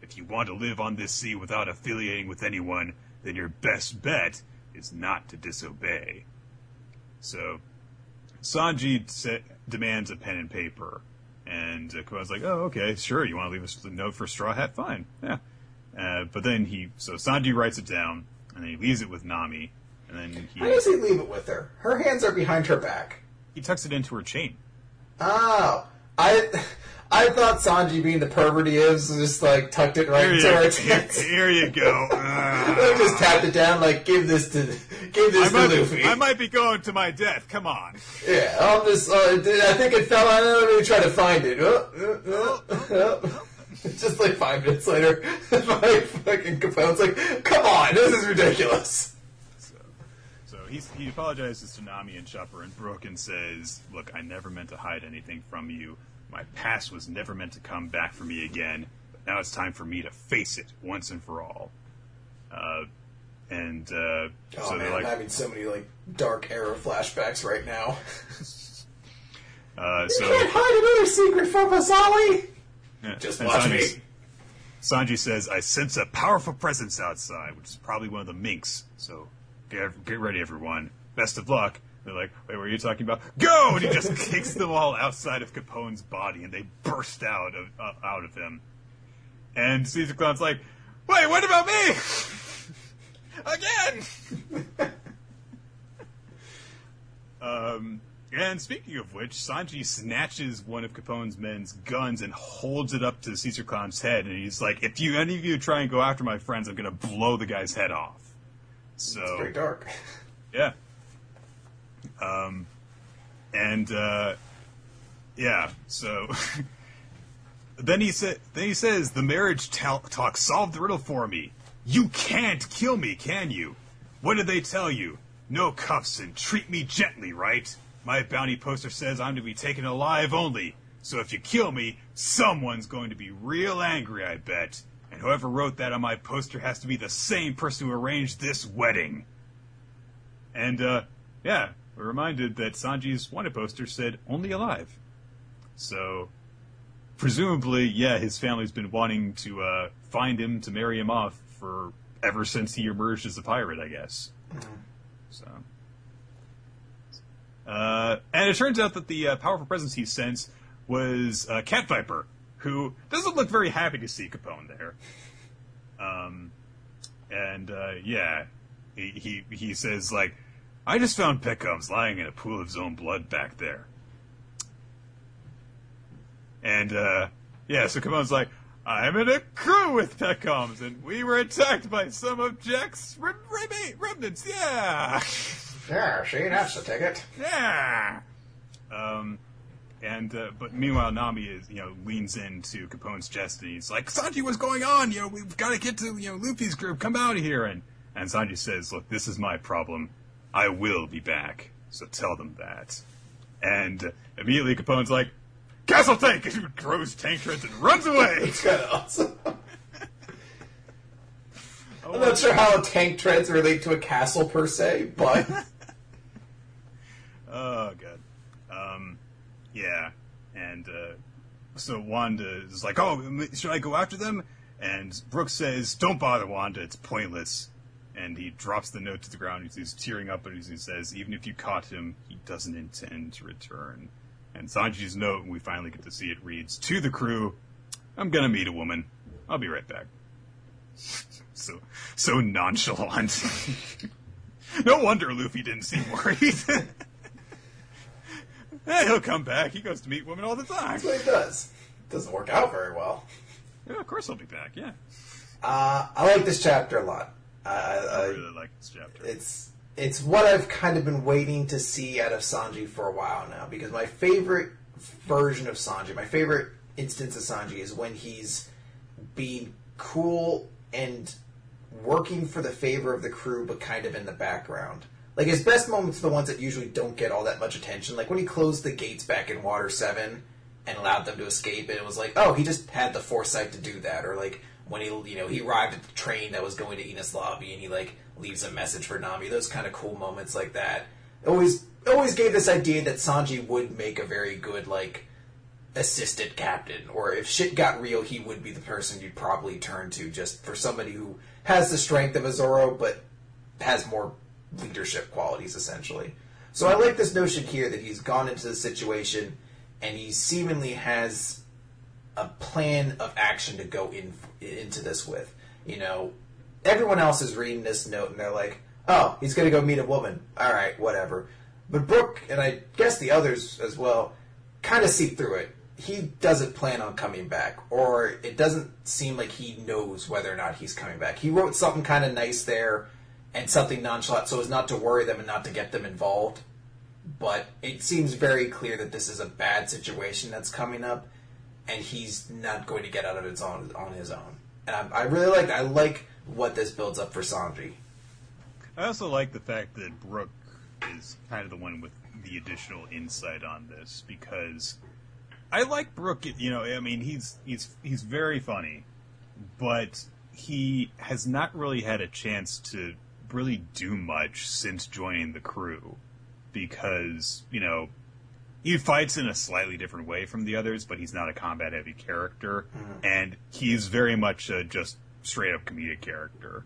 If you want to live on this sea without affiliating with anyone, then your best bet is not to disobey. So Sanji demands a pen and paper. And Kumon's like, oh, okay, sure, you want to leave us a note for Straw Hat? Fine, yeah. But then Sanji writes it down, and then he leaves it with Nami, and then How does he leave it with her? Her hands are behind her back. He tucks it into her chain. Oh, I thought Sanji, being the pervert he is, just like tucked it right into her chest. Here you go. Just tapped it down, like give this to Luffy. I might be going to my death. Come on. Yeah, I'll just. I think it fell out. Let me try to find it. Just like 5 minutes later, my fucking Capone's like, "Come on, this is ridiculous." So he apologizes to Nami and Chopper and Brook and says, "Look, I never meant to hide anything from you. My past was never meant to come back for me again. But now it's time for me to face it once and for all." Oh man, I'm having so many like dark era flashbacks right now. You can't hide another secret from us, Ollie. Yeah, just watch me. Sanji says, "I sense a powerful presence outside, which is probably one of the minks. So get ready, everyone. Best of luck." They're like, "Wait, what are you talking about?" Go! And he just kicks them all outside of Capone's body, and they burst out of him. And Caesar Clown's like, "Wait, what about me? Again!" And speaking of which, Sanji snatches one of Capone's men's guns and holds it up to Caesar Clown's head, and he's like, "If any of you try and go after my friends, I'm going to blow the guy's head off." So it's pretty dark. Yeah. So then he says, "The marriage talk solved the riddle for me. You can't kill me, can you? What did they tell you? No cuffs and treat me gently, right? My bounty poster says I'm to be taken alive only. So if you kill me, someone's going to be real angry, I bet. And whoever wrote that on my poster has to be the same person who arranged this wedding." And, we're reminded that Sanji's wanted poster said only alive. So, presumably, his family's been wanting to find him to marry him off for ever since he emerged as a pirate, I guess. Mm-hmm. So, and it turns out that the powerful presence he sensed was Cat Viper, who doesn't look very happy to see Capone there. He says, like, "I just found Peckhams lying in a pool of his own blood back there." And, so Capone's like, "I'm in a crew with Peckhams, and we were attacked by some of Jack's remnants, yeah!" Yeah, see, that's the ticket. Yeah! But meanwhile, Nami leans into Capone's chest, and he's like, "Sanji, what's going on? We've got to get to, Luffy's group, come out of here." And Sanji says, "Look, this is my problem. I will be back, so tell them that." And immediately Capone's like, "Castle Tank!" And he throws tank treads and runs away. It's kind of awesome. I'm not sure how tank treads relate to a castle per se, but... Oh, God. And so Wanda is like, "Oh, should I go after them?" And Brooke says, "Don't bother, Wanda, it's pointless." And he drops the note to the ground. He's tearing up, and he says, "Even if you caught him, he doesn't intend to return." And Sanji's note, and we finally get to see it, reads, "To the crew, I'm gonna meet a woman. I'll be right back." So nonchalant. No wonder Luffy didn't seem worried. He'll come back. He goes to meet women all the time. That's what he does. It doesn't work out very well. Yeah, of course he'll be back, yeah. I like this chapter a lot. I really like this chapter. It's what I've kind of been waiting to see out of Sanji for a while now, because my favorite version of Sanji, my favorite instance of Sanji is when he's being cool and working for the favor of the crew, but kind of in the background. Like, his best moments are the ones that usually don't get all that much attention. Like, when he closed the gates back in Water 7 and allowed them to escape, and it was like, oh, he just had the foresight to do that. Or, like, when he arrived at the train that was going to Enos Lobby, and he, like, leaves a message for Nami. Those kind of cool moments like that. Always gave this idea that Sanji would make a very good, like, assistant captain, or if shit got real, he would be the person you'd probably turn to just for somebody who has the strength of a Zoro, but has more leadership qualities, essentially. So I like this notion here that he's gone into the situation and he seemingly has a plan of action to go into this with. You know, everyone else is reading this note and they're like, oh, he's going to go meet a woman. All right, whatever. But Brook, and I guess the others as well, kind of see through it. He doesn't plan on coming back, or it doesn't seem like he knows whether or not he's coming back. He wrote something kind of nice there and something nonchalant so as not to worry them and not to get them involved. But it seems very clear that this is a bad situation that's coming up, and he's not going to get out of it on his own. And I really like what this builds up for Sanji. I also like the fact that Brook is kind of the one with the additional insight on this, because I like Brook. You know, I mean, he's very funny, but he has not really had a chance to really do much since joining the crew, because, you know, he fights in a slightly different way from the others, but he's not a combat-heavy character, and he's very much a just straight-up comedic character.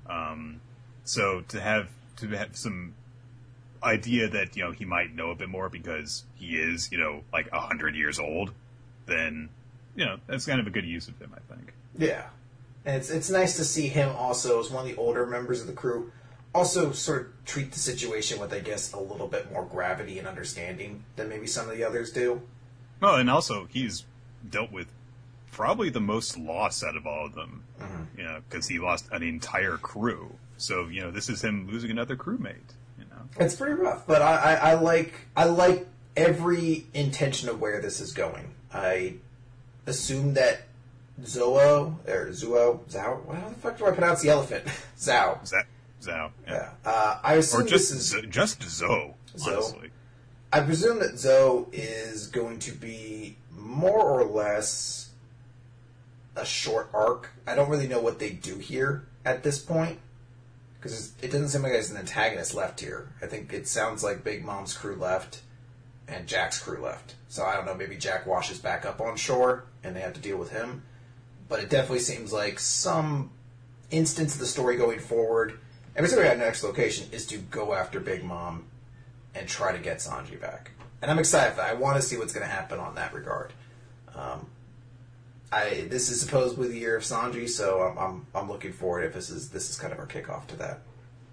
So to have some idea that, you know, he might know a bit more because he is, you know, like 100 years old, then, you know, that's kind of a good use of him, I think. Yeah. And it's nice to see him also, as one of the older members of the crew, also sort of treat the situation with, I guess, a little bit more gravity and understanding than maybe some of the others do. Well, and also, he's dealt with probably the most loss out of all of them, you know, because he lost an entire crew. So, you know, this is him losing another crewmate, you know. It's pretty rough, but I like every intention of where this is going. I assume that Zhao, how the fuck do I pronounce the elephant? Zhao. Zhao. Yeah. I assume or just Zoe, honestly. I presume that Zoe is going to be more or less a short arc. I don't really know what they do here at this point, because it doesn't seem like there's an antagonist left here. I think it sounds like Big Mom's crew left and Jack's crew left. So I don't know, maybe Jack washes back up on shore and they have to deal with him. But it definitely seems like some instance of the story going forward, every time we got next location, is to go after Big Mom and try to get Sanji back. And I'm excited for that. I want to see what's going to happen on that regard. This is supposedly the year of Sanji, so I'm looking forward if this is kind of our kickoff to that.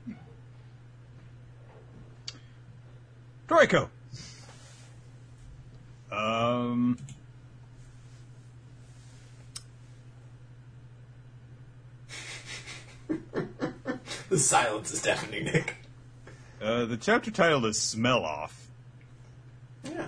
Toriko. The silence is deafening, Nick. The chapter title is Smell Off. Yeah.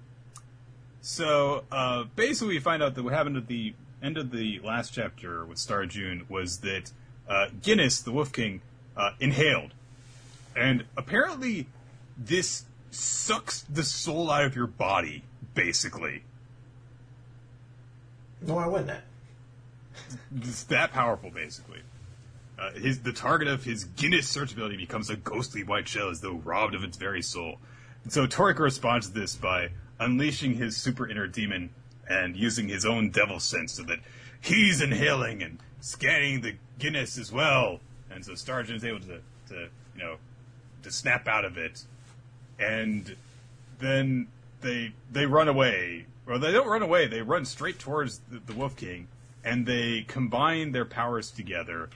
So, basically we find out that what happened at the end of the last chapter with Star June was that Guinness, the Wolf King, inhaled. And apparently this sucks the soul out of your body, basically. No, why wouldn't it? It's that powerful, basically. The target of his Guinness search ability becomes a ghostly white shell as though robbed of its very soul. And so Toriko responds to this by unleashing his super inner demon and using his own devil sense so that he's inhaling and scanning the Guinness as well. And so Starjun is able to snap out of it. And then they run away. Or they don't run away, they run straight towards the Wolf King, and they combine their powers together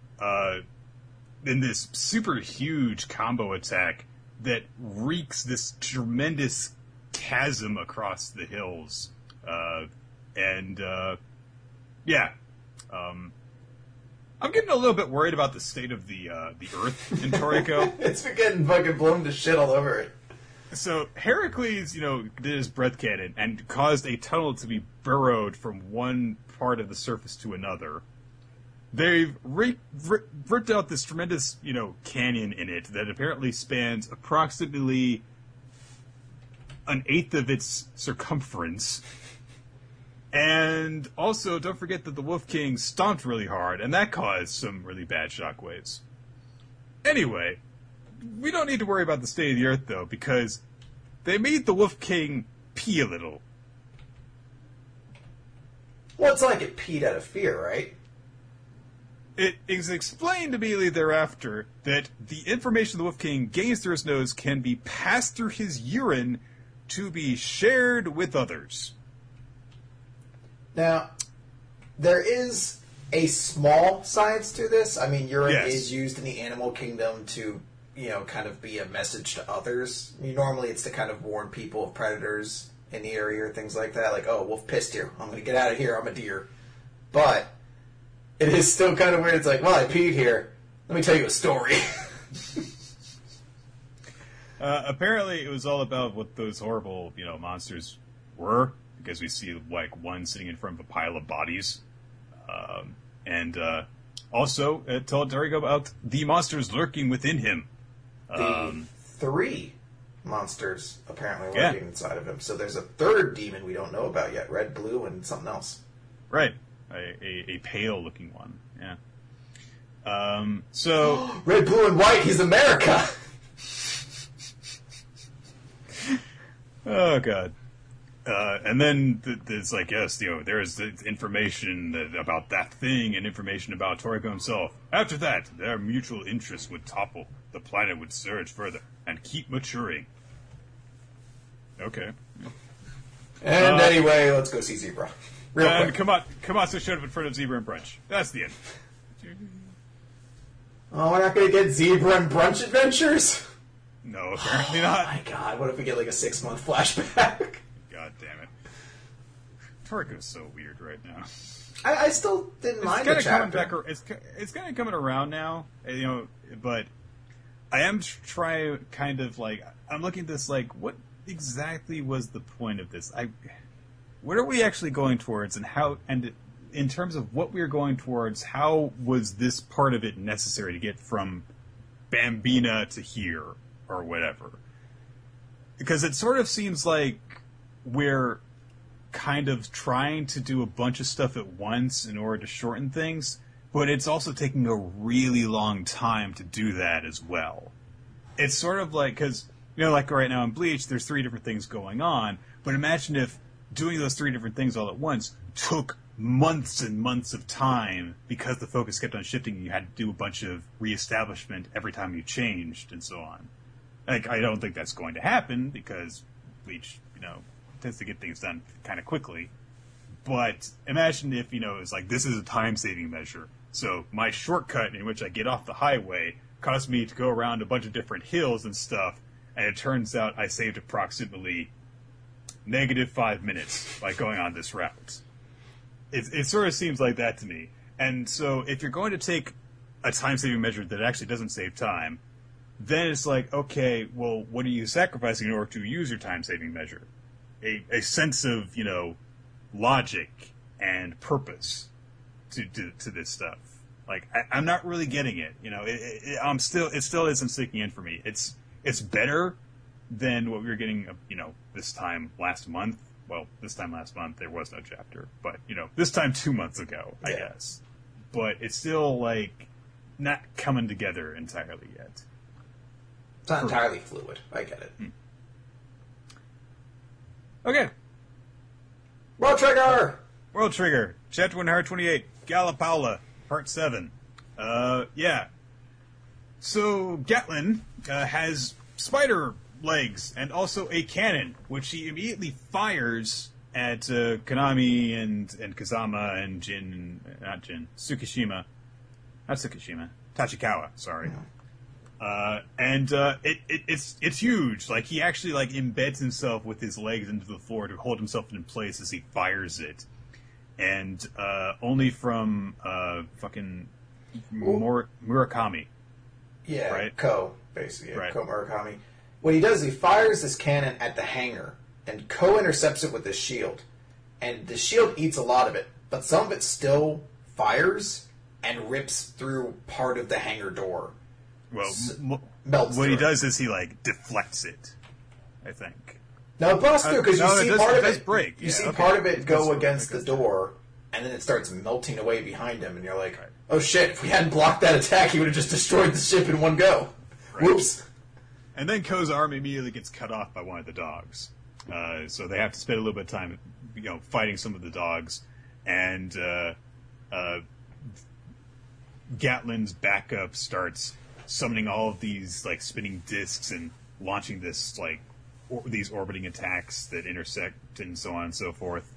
in this super huge combo attack that wreaks this tremendous chasm across the hills. I'm getting a little bit worried about the state of the Earth in Toriko. It's been getting fucking blown to shit all over it. So Heracles, did his breath cannon and caused a tunnel to be burrowed from one part of the surface to another. They've ripped out this tremendous, canyon in it that apparently spans approximately an eighth of its circumference. And also, don't forget that the Wolf King stomped really hard, and that caused some really bad shockwaves. Anyway, we don't need to worry about the state of the Earth, though, because they made the Wolf King pee a little. Well, it's like it peed out of fear, right? It is explained immediately thereafter that the information the Wolf King gains through his nose can be passed through his urine to be shared with others. Now, there is a small science to this. I mean, urine is used in the animal kingdom to, kind of be a message to others. Normally it's to kind of warn people of predators in the area or things like that. Like, oh, wolf pissed here. I'm going to get out of here. I'm a deer. But it is still kind of weird. It's like, well, I peed here. Let me tell you a story. Apparently it was all about what those horrible, monsters were, because we see, like, one sitting in front of a pile of bodies. And also, it told Darigo about the monsters lurking within him. The 3 monsters apparently lurking inside of him. So there's a 3rd demon we don't know about yet. Red, blue, and something else. Right. A pale-looking one. Yeah. So... Red, blue, and white! He's America! Oh, God. And then there's like, yes, there's information about that thing and information about Toriko himself. After that, their mutual interests would topple. The planet would surge further and keep maturing. Okay. And anyway, let's go see Zebra. Real quick. Kamasa showed up in front of Zebra and Brunch. That's the end. Oh, we're not going to get Zebra and Brunch adventures? No, apparently not. Oh my God, what if we get like a 6-month flashback? God damn it. Toriko's so weird right now. I still didn't mind the chapter. It's kind of coming around now, but I am trying kind of like, I'm looking at this like, what exactly was the point of this? What are we actually going towards, and how, and in terms of what we're going towards, how was this part of it necessary to get from Bambina to here, or whatever? Because it sort of seems like we're kind of trying to do a bunch of stuff at once in order to shorten things, but it's also taking a really long time to do that as well. It's sort of like, because, like right now in Bleach, there's 3 different things going on, but imagine if doing those 3 different things all at once took months and months of time because the focus kept on shifting and you had to do a bunch of reestablishment every time you changed and so on. Like, I don't think that's going to happen because Bleach, tends to get things done kind of quickly. But imagine if, it was like, this is a time-saving measure. So my shortcut in which I get off the highway caused me to go around a bunch of different hills and stuff, and it turns out I saved approximately -5 minutes by going on this route. It sort of seems like that to me. And so if you're going to take a time-saving measure that actually doesn't save time, then it's like, okay, well, what are you sacrificing in order to use your time-saving measure? A sense of, logic and purpose to this stuff. Like, I'm not really getting it. It still isn't sinking in for me. It's better than what we were getting, this time last month. Well, this time last month there was no chapter, but this time 2 months ago, I guess. But it's still like not coming together entirely yet. It's not entirely fluid. I get it. Okay. World Trigger! World Trigger. Chapter 128. Galapaula. Part 7. Yeah. So, Gatlin has spider legs and also a cannon, which he immediately fires at Konami and Kazama and Tsukishima. Not Tsukishima. Tachikawa, sorry. Yeah. It's huge. Like, he actually, embeds himself with his legs into the floor to hold himself in place as he fires it. And, only from, fucking Murakami. Yeah, right? Ko, basically. Yeah, right. Ko Murakami. What he does, he fires this cannon at the hangar, and Ko intercepts it with his shield. And the shield eats a lot of it, but some of it still fires and rips through part of the hangar door. Well, Melts he does is he, deflects it, I think. No, it busts through, because you see part of it break. You see part of it go against the door, and then it starts melting away behind him, and you're like, oh shit, if we hadn't blocked that attack, he would have just destroyed the ship in one go. Right. Whoops. And then Ko's arm immediately gets cut off by one of the dogs. So they have to spend a little bit of time, fighting some of the dogs. and Gatlin's backup starts summoning all of these like spinning discs and launching this like these orbiting attacks that intersect and so on and so forth.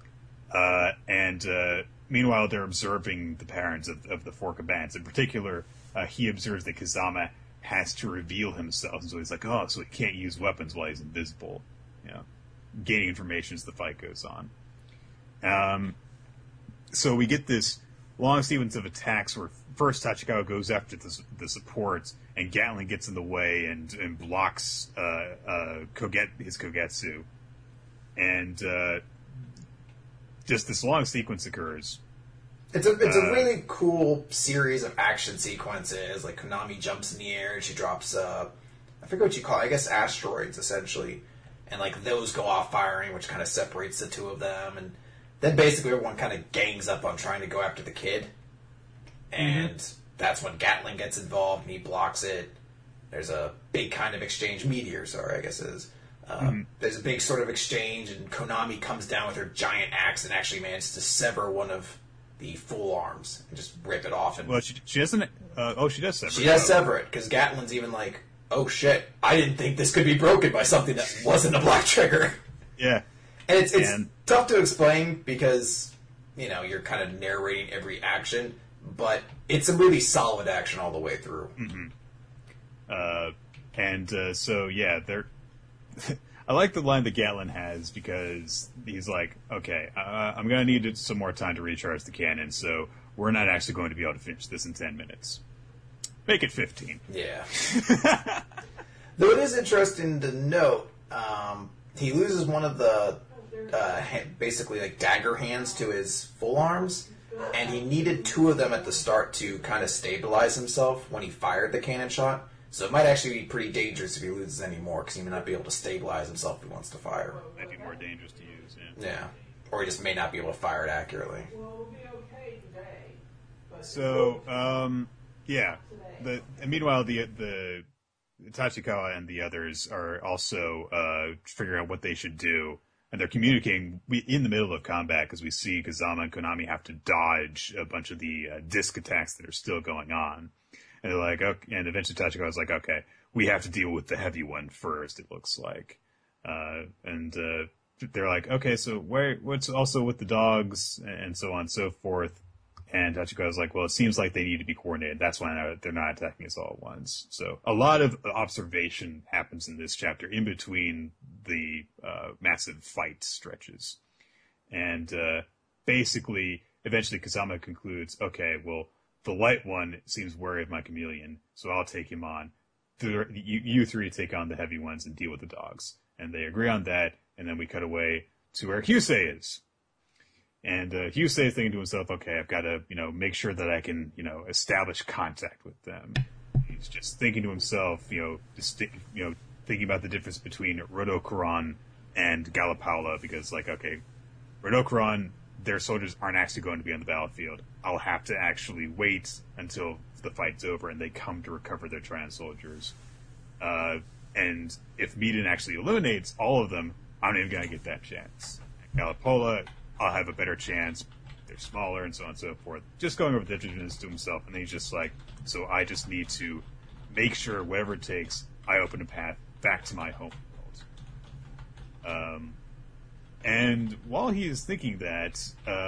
Meanwhile, they're observing the patterns of the four Kabans. In particular, he observes that Kazama has to reveal himself, and so he's like, "Oh, so he can't use weapons while he's invisible." You know, gaining information as the fight goes on. So we get this long sequence of attacks where first Tachikawa goes after the supports, and Gatlin gets in the way and blocks his Kogetsu, and just this long sequence occurs. It's a really cool series of action sequences. Like Konami jumps in the air and she drops I forget what you call it, I guess asteroids essentially, and like those go off firing, which kind of separates the two of them, and then basically everyone kind of gangs up on trying to go after the kid, and that's when Gatlin gets involved and he blocks it. There's a big kind of exchange, I guess it is. There's a big sort of exchange, and Konami comes down with her giant axe and actually manages to sever one of the full arms and just rip it off. And well, she doesn't. She does sever it. She does sever it, because Gatlin's even like, oh shit, I didn't think this could be broken by something that wasn't a black trigger. Yeah. And it's tough to explain because, you're kind of narrating every action, but it's a really solid action all the way through. So, yeah, they're... I like the line that Gatlin has because he's like, okay, I'm going to need some more time to recharge the cannon, so we're not actually going to be able to finish this in 10 minutes. Make it 15. Yeah. Though it is interesting to note, he loses one of the basically like dagger hands to his full arms, and he needed two of them at the start to kind of stabilize himself when he fired the cannon shot. So it might actually be pretty dangerous if he loses any more, because he may not be able to stabilize himself if he wants to fire. Might be more dangerous to use, yeah. Yeah. Or he just may not be able to fire it accurately. So, yeah. Meanwhile, the Tachikawa and the others are also figuring out what they should do. And they're communicating in the middle of combat, because we see Kazama and Konami have to dodge a bunch of the disc attacks that are still going on. And they're like, okay, and eventually Tachikawa's like, okay, we have to deal with the heavy one first, it looks like. They're like, okay, so what's also with the dogs, and so on and so forth. And Tachikawa's like, well, it seems like they need to be coordinated. That's why they're not attacking us all at once. So a lot of observation happens in this chapter in between the massive fight stretches. And basically, eventually Kazama concludes, okay, well, the light one seems wary of my chameleon, so I'll take him on. You three take on the heavy ones and deal with the dogs. And they agree on that, and then we cut away to where Hyusei is. And Hyusei is thinking to himself, okay, I've got to, make sure that I can, establish contact with them. He's just thinking to himself, thinking about the difference between Rodokuron and Galapaula, because, like, okay, Rodokuron, their soldiers aren't actually going to be on the battlefield. I'll have to actually wait until the fight's over and they come to recover their trans soldiers. And if Miden actually eliminates all of them, I'm not even going to get that chance. Galapaula, I'll have a better chance. They're smaller and so on and so forth. Just going over the differences to himself, and then he's just like, so I just need to make sure, whatever it takes, I open a path back to my home world. And while he is thinking that,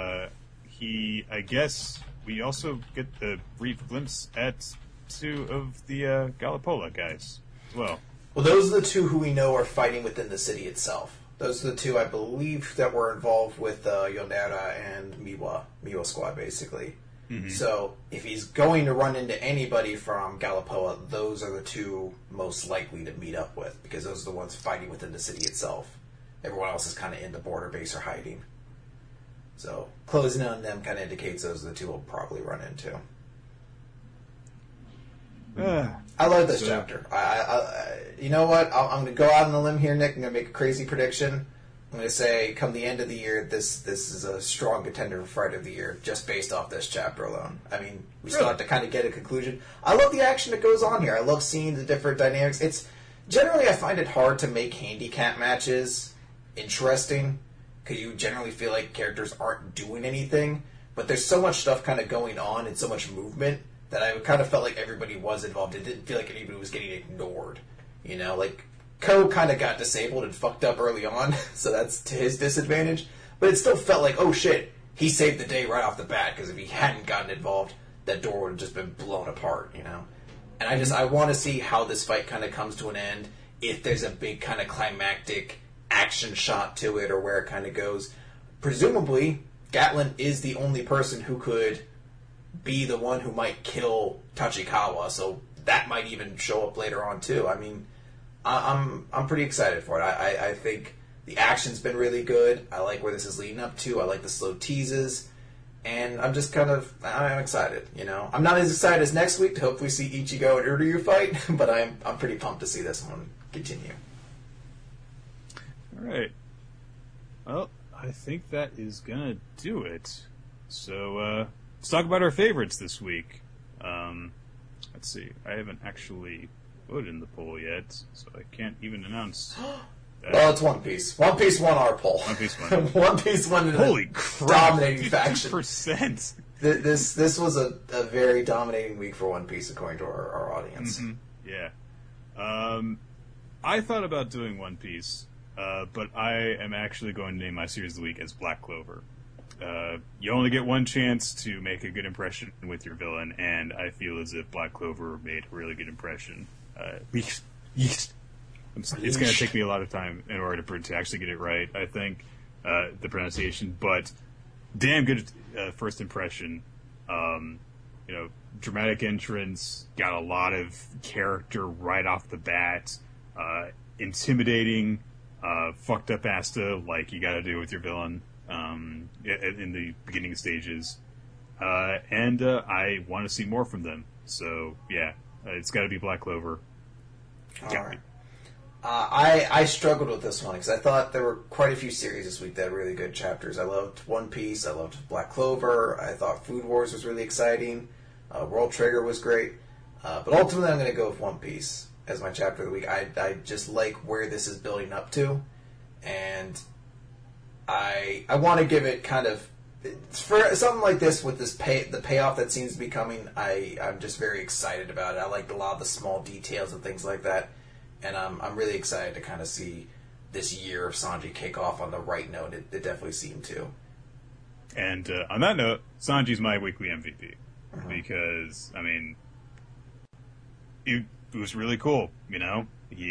I guess we also get the brief glimpse at two of the Galapaula guys as well. Well, those are the two who we know are fighting within the city itself. Those are the two, I believe, that were involved with Yonera and Miwa Squad, basically. Mm-hmm. So, if he's going to run into anybody from Galapaula, those are the two most likely to meet up with, because those are the ones fighting within the city itself. Everyone else is kind of in the border base or hiding. So, closing in on them kind of indicates those are the two we'll probably run into. I love this chapter. You know what? I'm going to go out on a limb here, Nick. I'm going to make a crazy prediction. I'm going to say, come the end of the year, this is a strong contender for Fight of the Year, just based off this chapter alone. I mean, we still have to kind of get a conclusion. I love the action that goes on here. I love seeing the different dynamics. It's generally, I find it hard to make handicap matches interesting, because you generally feel like characters aren't doing anything, but there's so much stuff kind of going on and so much movement that I kind of felt like everybody was involved. It didn't feel like anybody was getting ignored. You know, like, Ko kind of got disabled and fucked up early on, so that's to his disadvantage. But it still felt like, oh shit, he saved the day right off the bat, because if he hadn't gotten involved, that door would have just been blown apart, you know? And I want to see how this fight kind of comes to an end, if there's a big kind of climactic action shot to it, or where it kind of goes. Presumably, Gatlin is the only person who could be the one who might kill Tachikawa, so that might even show up later on too. I mean, I'm pretty excited for it. I think the action's been really good. I like where this is leading up to. I like the slow teases, and I'm excited. You know, I'm not as excited as next week to hopefully see Ichigo and Uryu fight, but I'm pretty pumped to see this one continue. All right. Well, I think that is gonna do it. So let's talk about our favorites this week. Let's see. I haven't actually voted in the poll yet, so I can't even announce. Well, it's One Piece. One Piece won our poll. One Piece won. One Piece won in Holy a crap, dominating faction. 50%. This was a very dominating week for One Piece, according to our audience. Mm-hmm. Yeah. I thought about doing One Piece, but I am actually going to name my series of the week as Black Clover. You only get one chance to make a good impression with your villain, and I feel as if Black Clover made a really good impression. It's going to take me a lot of time in order to actually get it right, I think, the pronunciation, but damn good first impression. Dramatic entrance, got a lot of character right off the bat, intimidating, fucked up Asta like you got to do with your villain in the beginning stages, and I want to see more from them. So yeah, it's got to be Black Clover. All right. I struggled with this one because I thought there were quite a few series this week that had really good chapters. I loved One Piece. I loved Black Clover. I thought Food Wars was really exciting. World Trigger was great. But ultimately, I'm going to go with One Piece as my chapter of the week. I just like where this is building up to. And I want to give it kind of... For something like this, with the payoff that seems to be coming, I'm just very excited about it. I like a lot of the small details and things like that. And I'm really excited to kind of see this year of Sanji kick off on the right note. It definitely seemed to. And on that note, Sanji's my weekly MVP. Because, I mean, it was really cool, you know?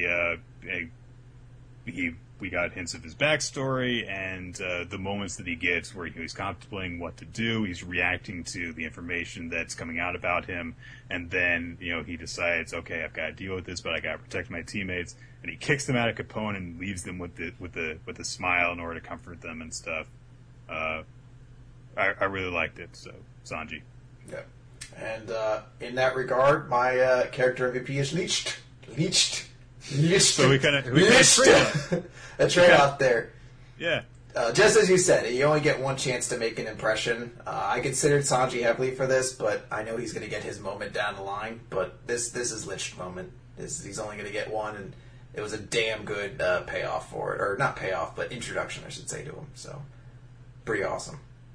We got hints of his backstory and the moments that he gets where he's contemplating what to do. He's reacting to the information that's coming out about him, and then he decides, okay, I've got to deal with this, but I got to protect my teammates. And he kicks them out of Capone and leaves them with a smile in order to comfort them and stuff. I really liked it. So Sanji. Yeah, and in that regard, my character MVP is Leached. So we kind of a trade out there. Yeah. Just as you said, you only get one chance to make an impression. I considered Sanji heavily for this, but I know he's going to get his moment down the line. But this is Lich's moment. He's only going to get one, and it was a damn good payoff for it, or not payoff, but introduction, I should say, to him. So pretty awesome.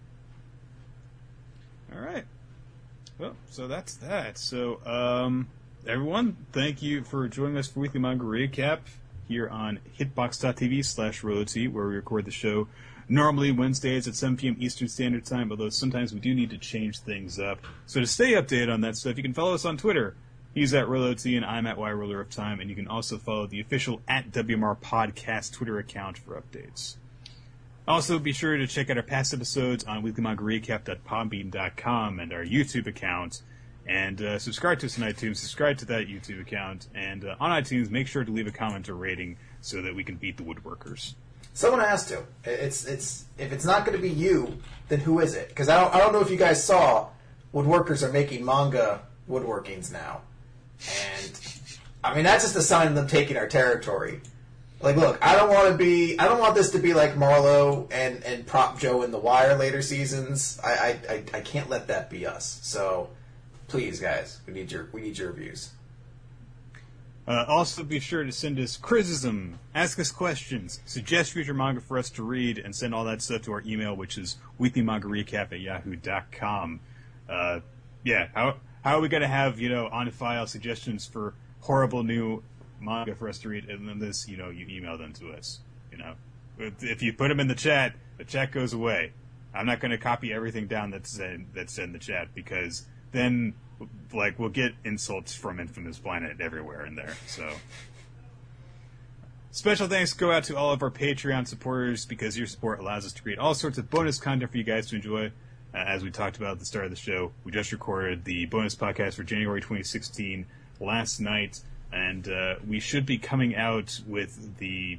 All right. Well, so that's that. So, everyone, thank you for joining us for Weekly Manga Recap here on hitbox.tv/RoloT, where we record the show normally Wednesdays at 7 p.m. Eastern Standard Time, although sometimes we do need to change things up. So to stay updated on that stuff, you can follow us on Twitter. He's at RoloT, and I'm at YRollerOfTime, and you can also follow the official at WMR Podcast Twitter account for updates. Also, be sure to check out our past episodes on weeklymangarecap.podbean.com and our YouTube account. And subscribe to us on iTunes, subscribe to that YouTube account, and on iTunes, make sure to leave a comment or rating so that we can beat the woodworkers. Someone has to. It's if it's not going to be you, then who is it? Because I don't know if you guys saw, woodworkers are making manga woodworkings now, and I mean that's just a sign of them taking our territory. Like, look, I don't want this to be like Marlowe and Prop Joe in The Wire later seasons. I can't let that be us. So. Please, guys, we need your reviews. Also, be sure to send us criticism, ask us questions, suggest future manga for us to read, and send all that stuff to our email, which is weeklymangarecap@yahoo.com. Yeah, how are we going to have, on-file suggestions for horrible new manga for us to read, and then this, you email them to us, If you put them in the chat goes away. I'm not going to copy everything down that's in the chat, because then... we'll get insults from Infamous Planet everywhere in there, so... Special thanks go out to all of our Patreon supporters, because your support allows us to create all sorts of bonus content for you guys to enjoy. As we talked about at the start of the show, we just recorded the bonus podcast for January 2016 last night, and we should be coming out with the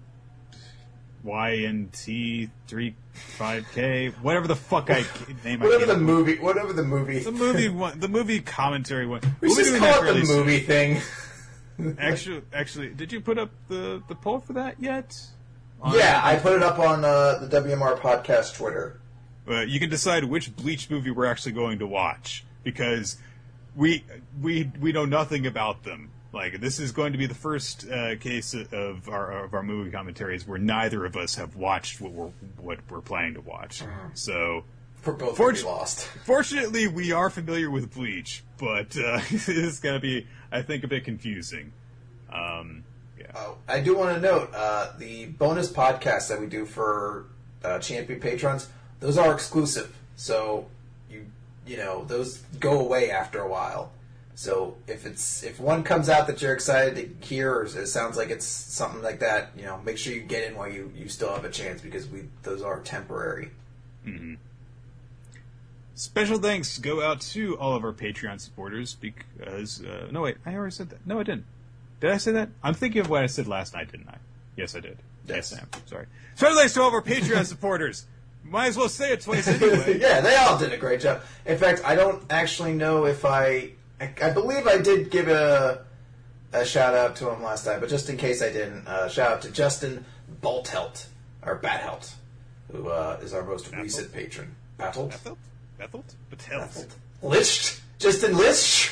YNT35K, whatever the fuck I name. Whatever the movie. The movie commentary one. We should just call it the movie thing. Actually, did you put up the poll for that yet? Yeah, I put it up on the WMR podcast Twitter. You can decide which Bleach movie we're actually going to watch, because we know nothing about them. This is going to be the first case of our movie commentaries where neither of us have watched what we're planning to watch. So we're both lost. Fortunately, we are familiar with Bleach, but this is going to be, I think, a bit confusing. Yeah. Oh, I do want to note the bonus podcasts that we do for champion patrons. Those are exclusive, so those go away after a while. So if one comes out that you're excited to hear, or it sounds like it's something like that, make sure you get in while you still have a chance, because those are temporary. Mm-hmm. Special thanks go out to all of our Patreon supporters, because no wait, I already said that. No, I didn't. Did I say that? I'm thinking of what I said last night, didn't I? Yes, I did. Yes, I am. Sorry. Special thanks to all of our Patreon supporters. Might as well say it twice anyway. Yeah, they all did a great job. In fact, I don't actually know if I believe I did give a shout out to him last time, but just in case I didn't, shout out to Justin Balthelt, or Bathelt, who is our most recent patron. Bathelt? Bathelt? Lischt? Justin Lischt?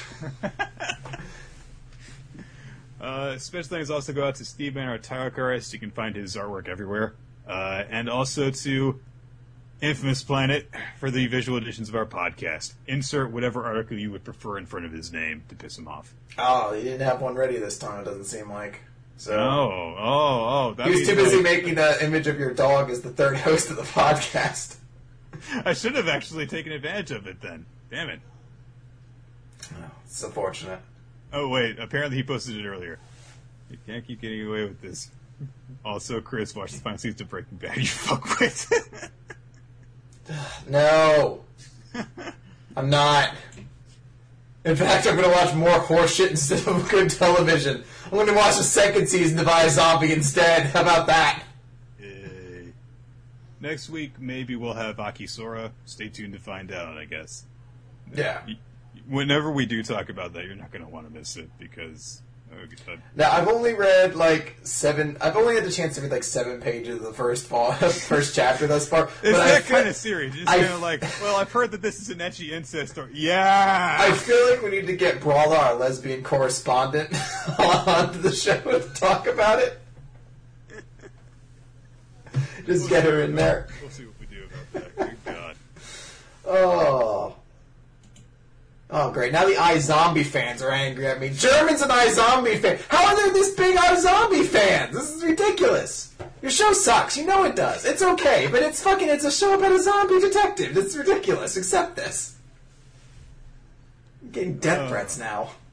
Special thanks also go out to Steve Mann, our tarot artist. You can find his artwork everywhere. And also to Infamous Planet for the visual editions of our podcast. Insert whatever article you would prefer in front of his name to piss him off. Oh, you didn't have one ready this time, it doesn't seem like. So He was too busy making that image of your dog as the third host of the podcast. I should have actually taken advantage of it then. Damn it. Oh, it's unfortunate. Oh, wait. Apparently he posted it earlier. You can't keep getting away with this. Also, Chris watched the final season of Breaking Bad. You fuckwit. No. I'm not. In fact, I'm going to watch more horseshit instead of good television. I'm going to watch the second season of iZombie instead. How about that? Next week, maybe we'll have Akisora. Stay tuned to find out, I guess. Yeah. Whenever we do talk about that, you're not going to want to miss it, because... Now, I've only read I've only had the chance to read 7 pages of the first chapter thus far. It's that kind of series. It's kind of I've heard that this is an ecchi incest story. Yeah! I feel like we need to get Brawler, our lesbian correspondent, onto the show to talk about it. Just get her in there. We'll see what we do about that. Good God. Oh, great. Now the iZombie fans are angry at me. Germans and iZombie fans. How are there this big iZombie fans? This is ridiculous. Your show sucks. You know it does. It's okay, but it's a show about a zombie detective. It's ridiculous. Accept this. I'm getting death threats now.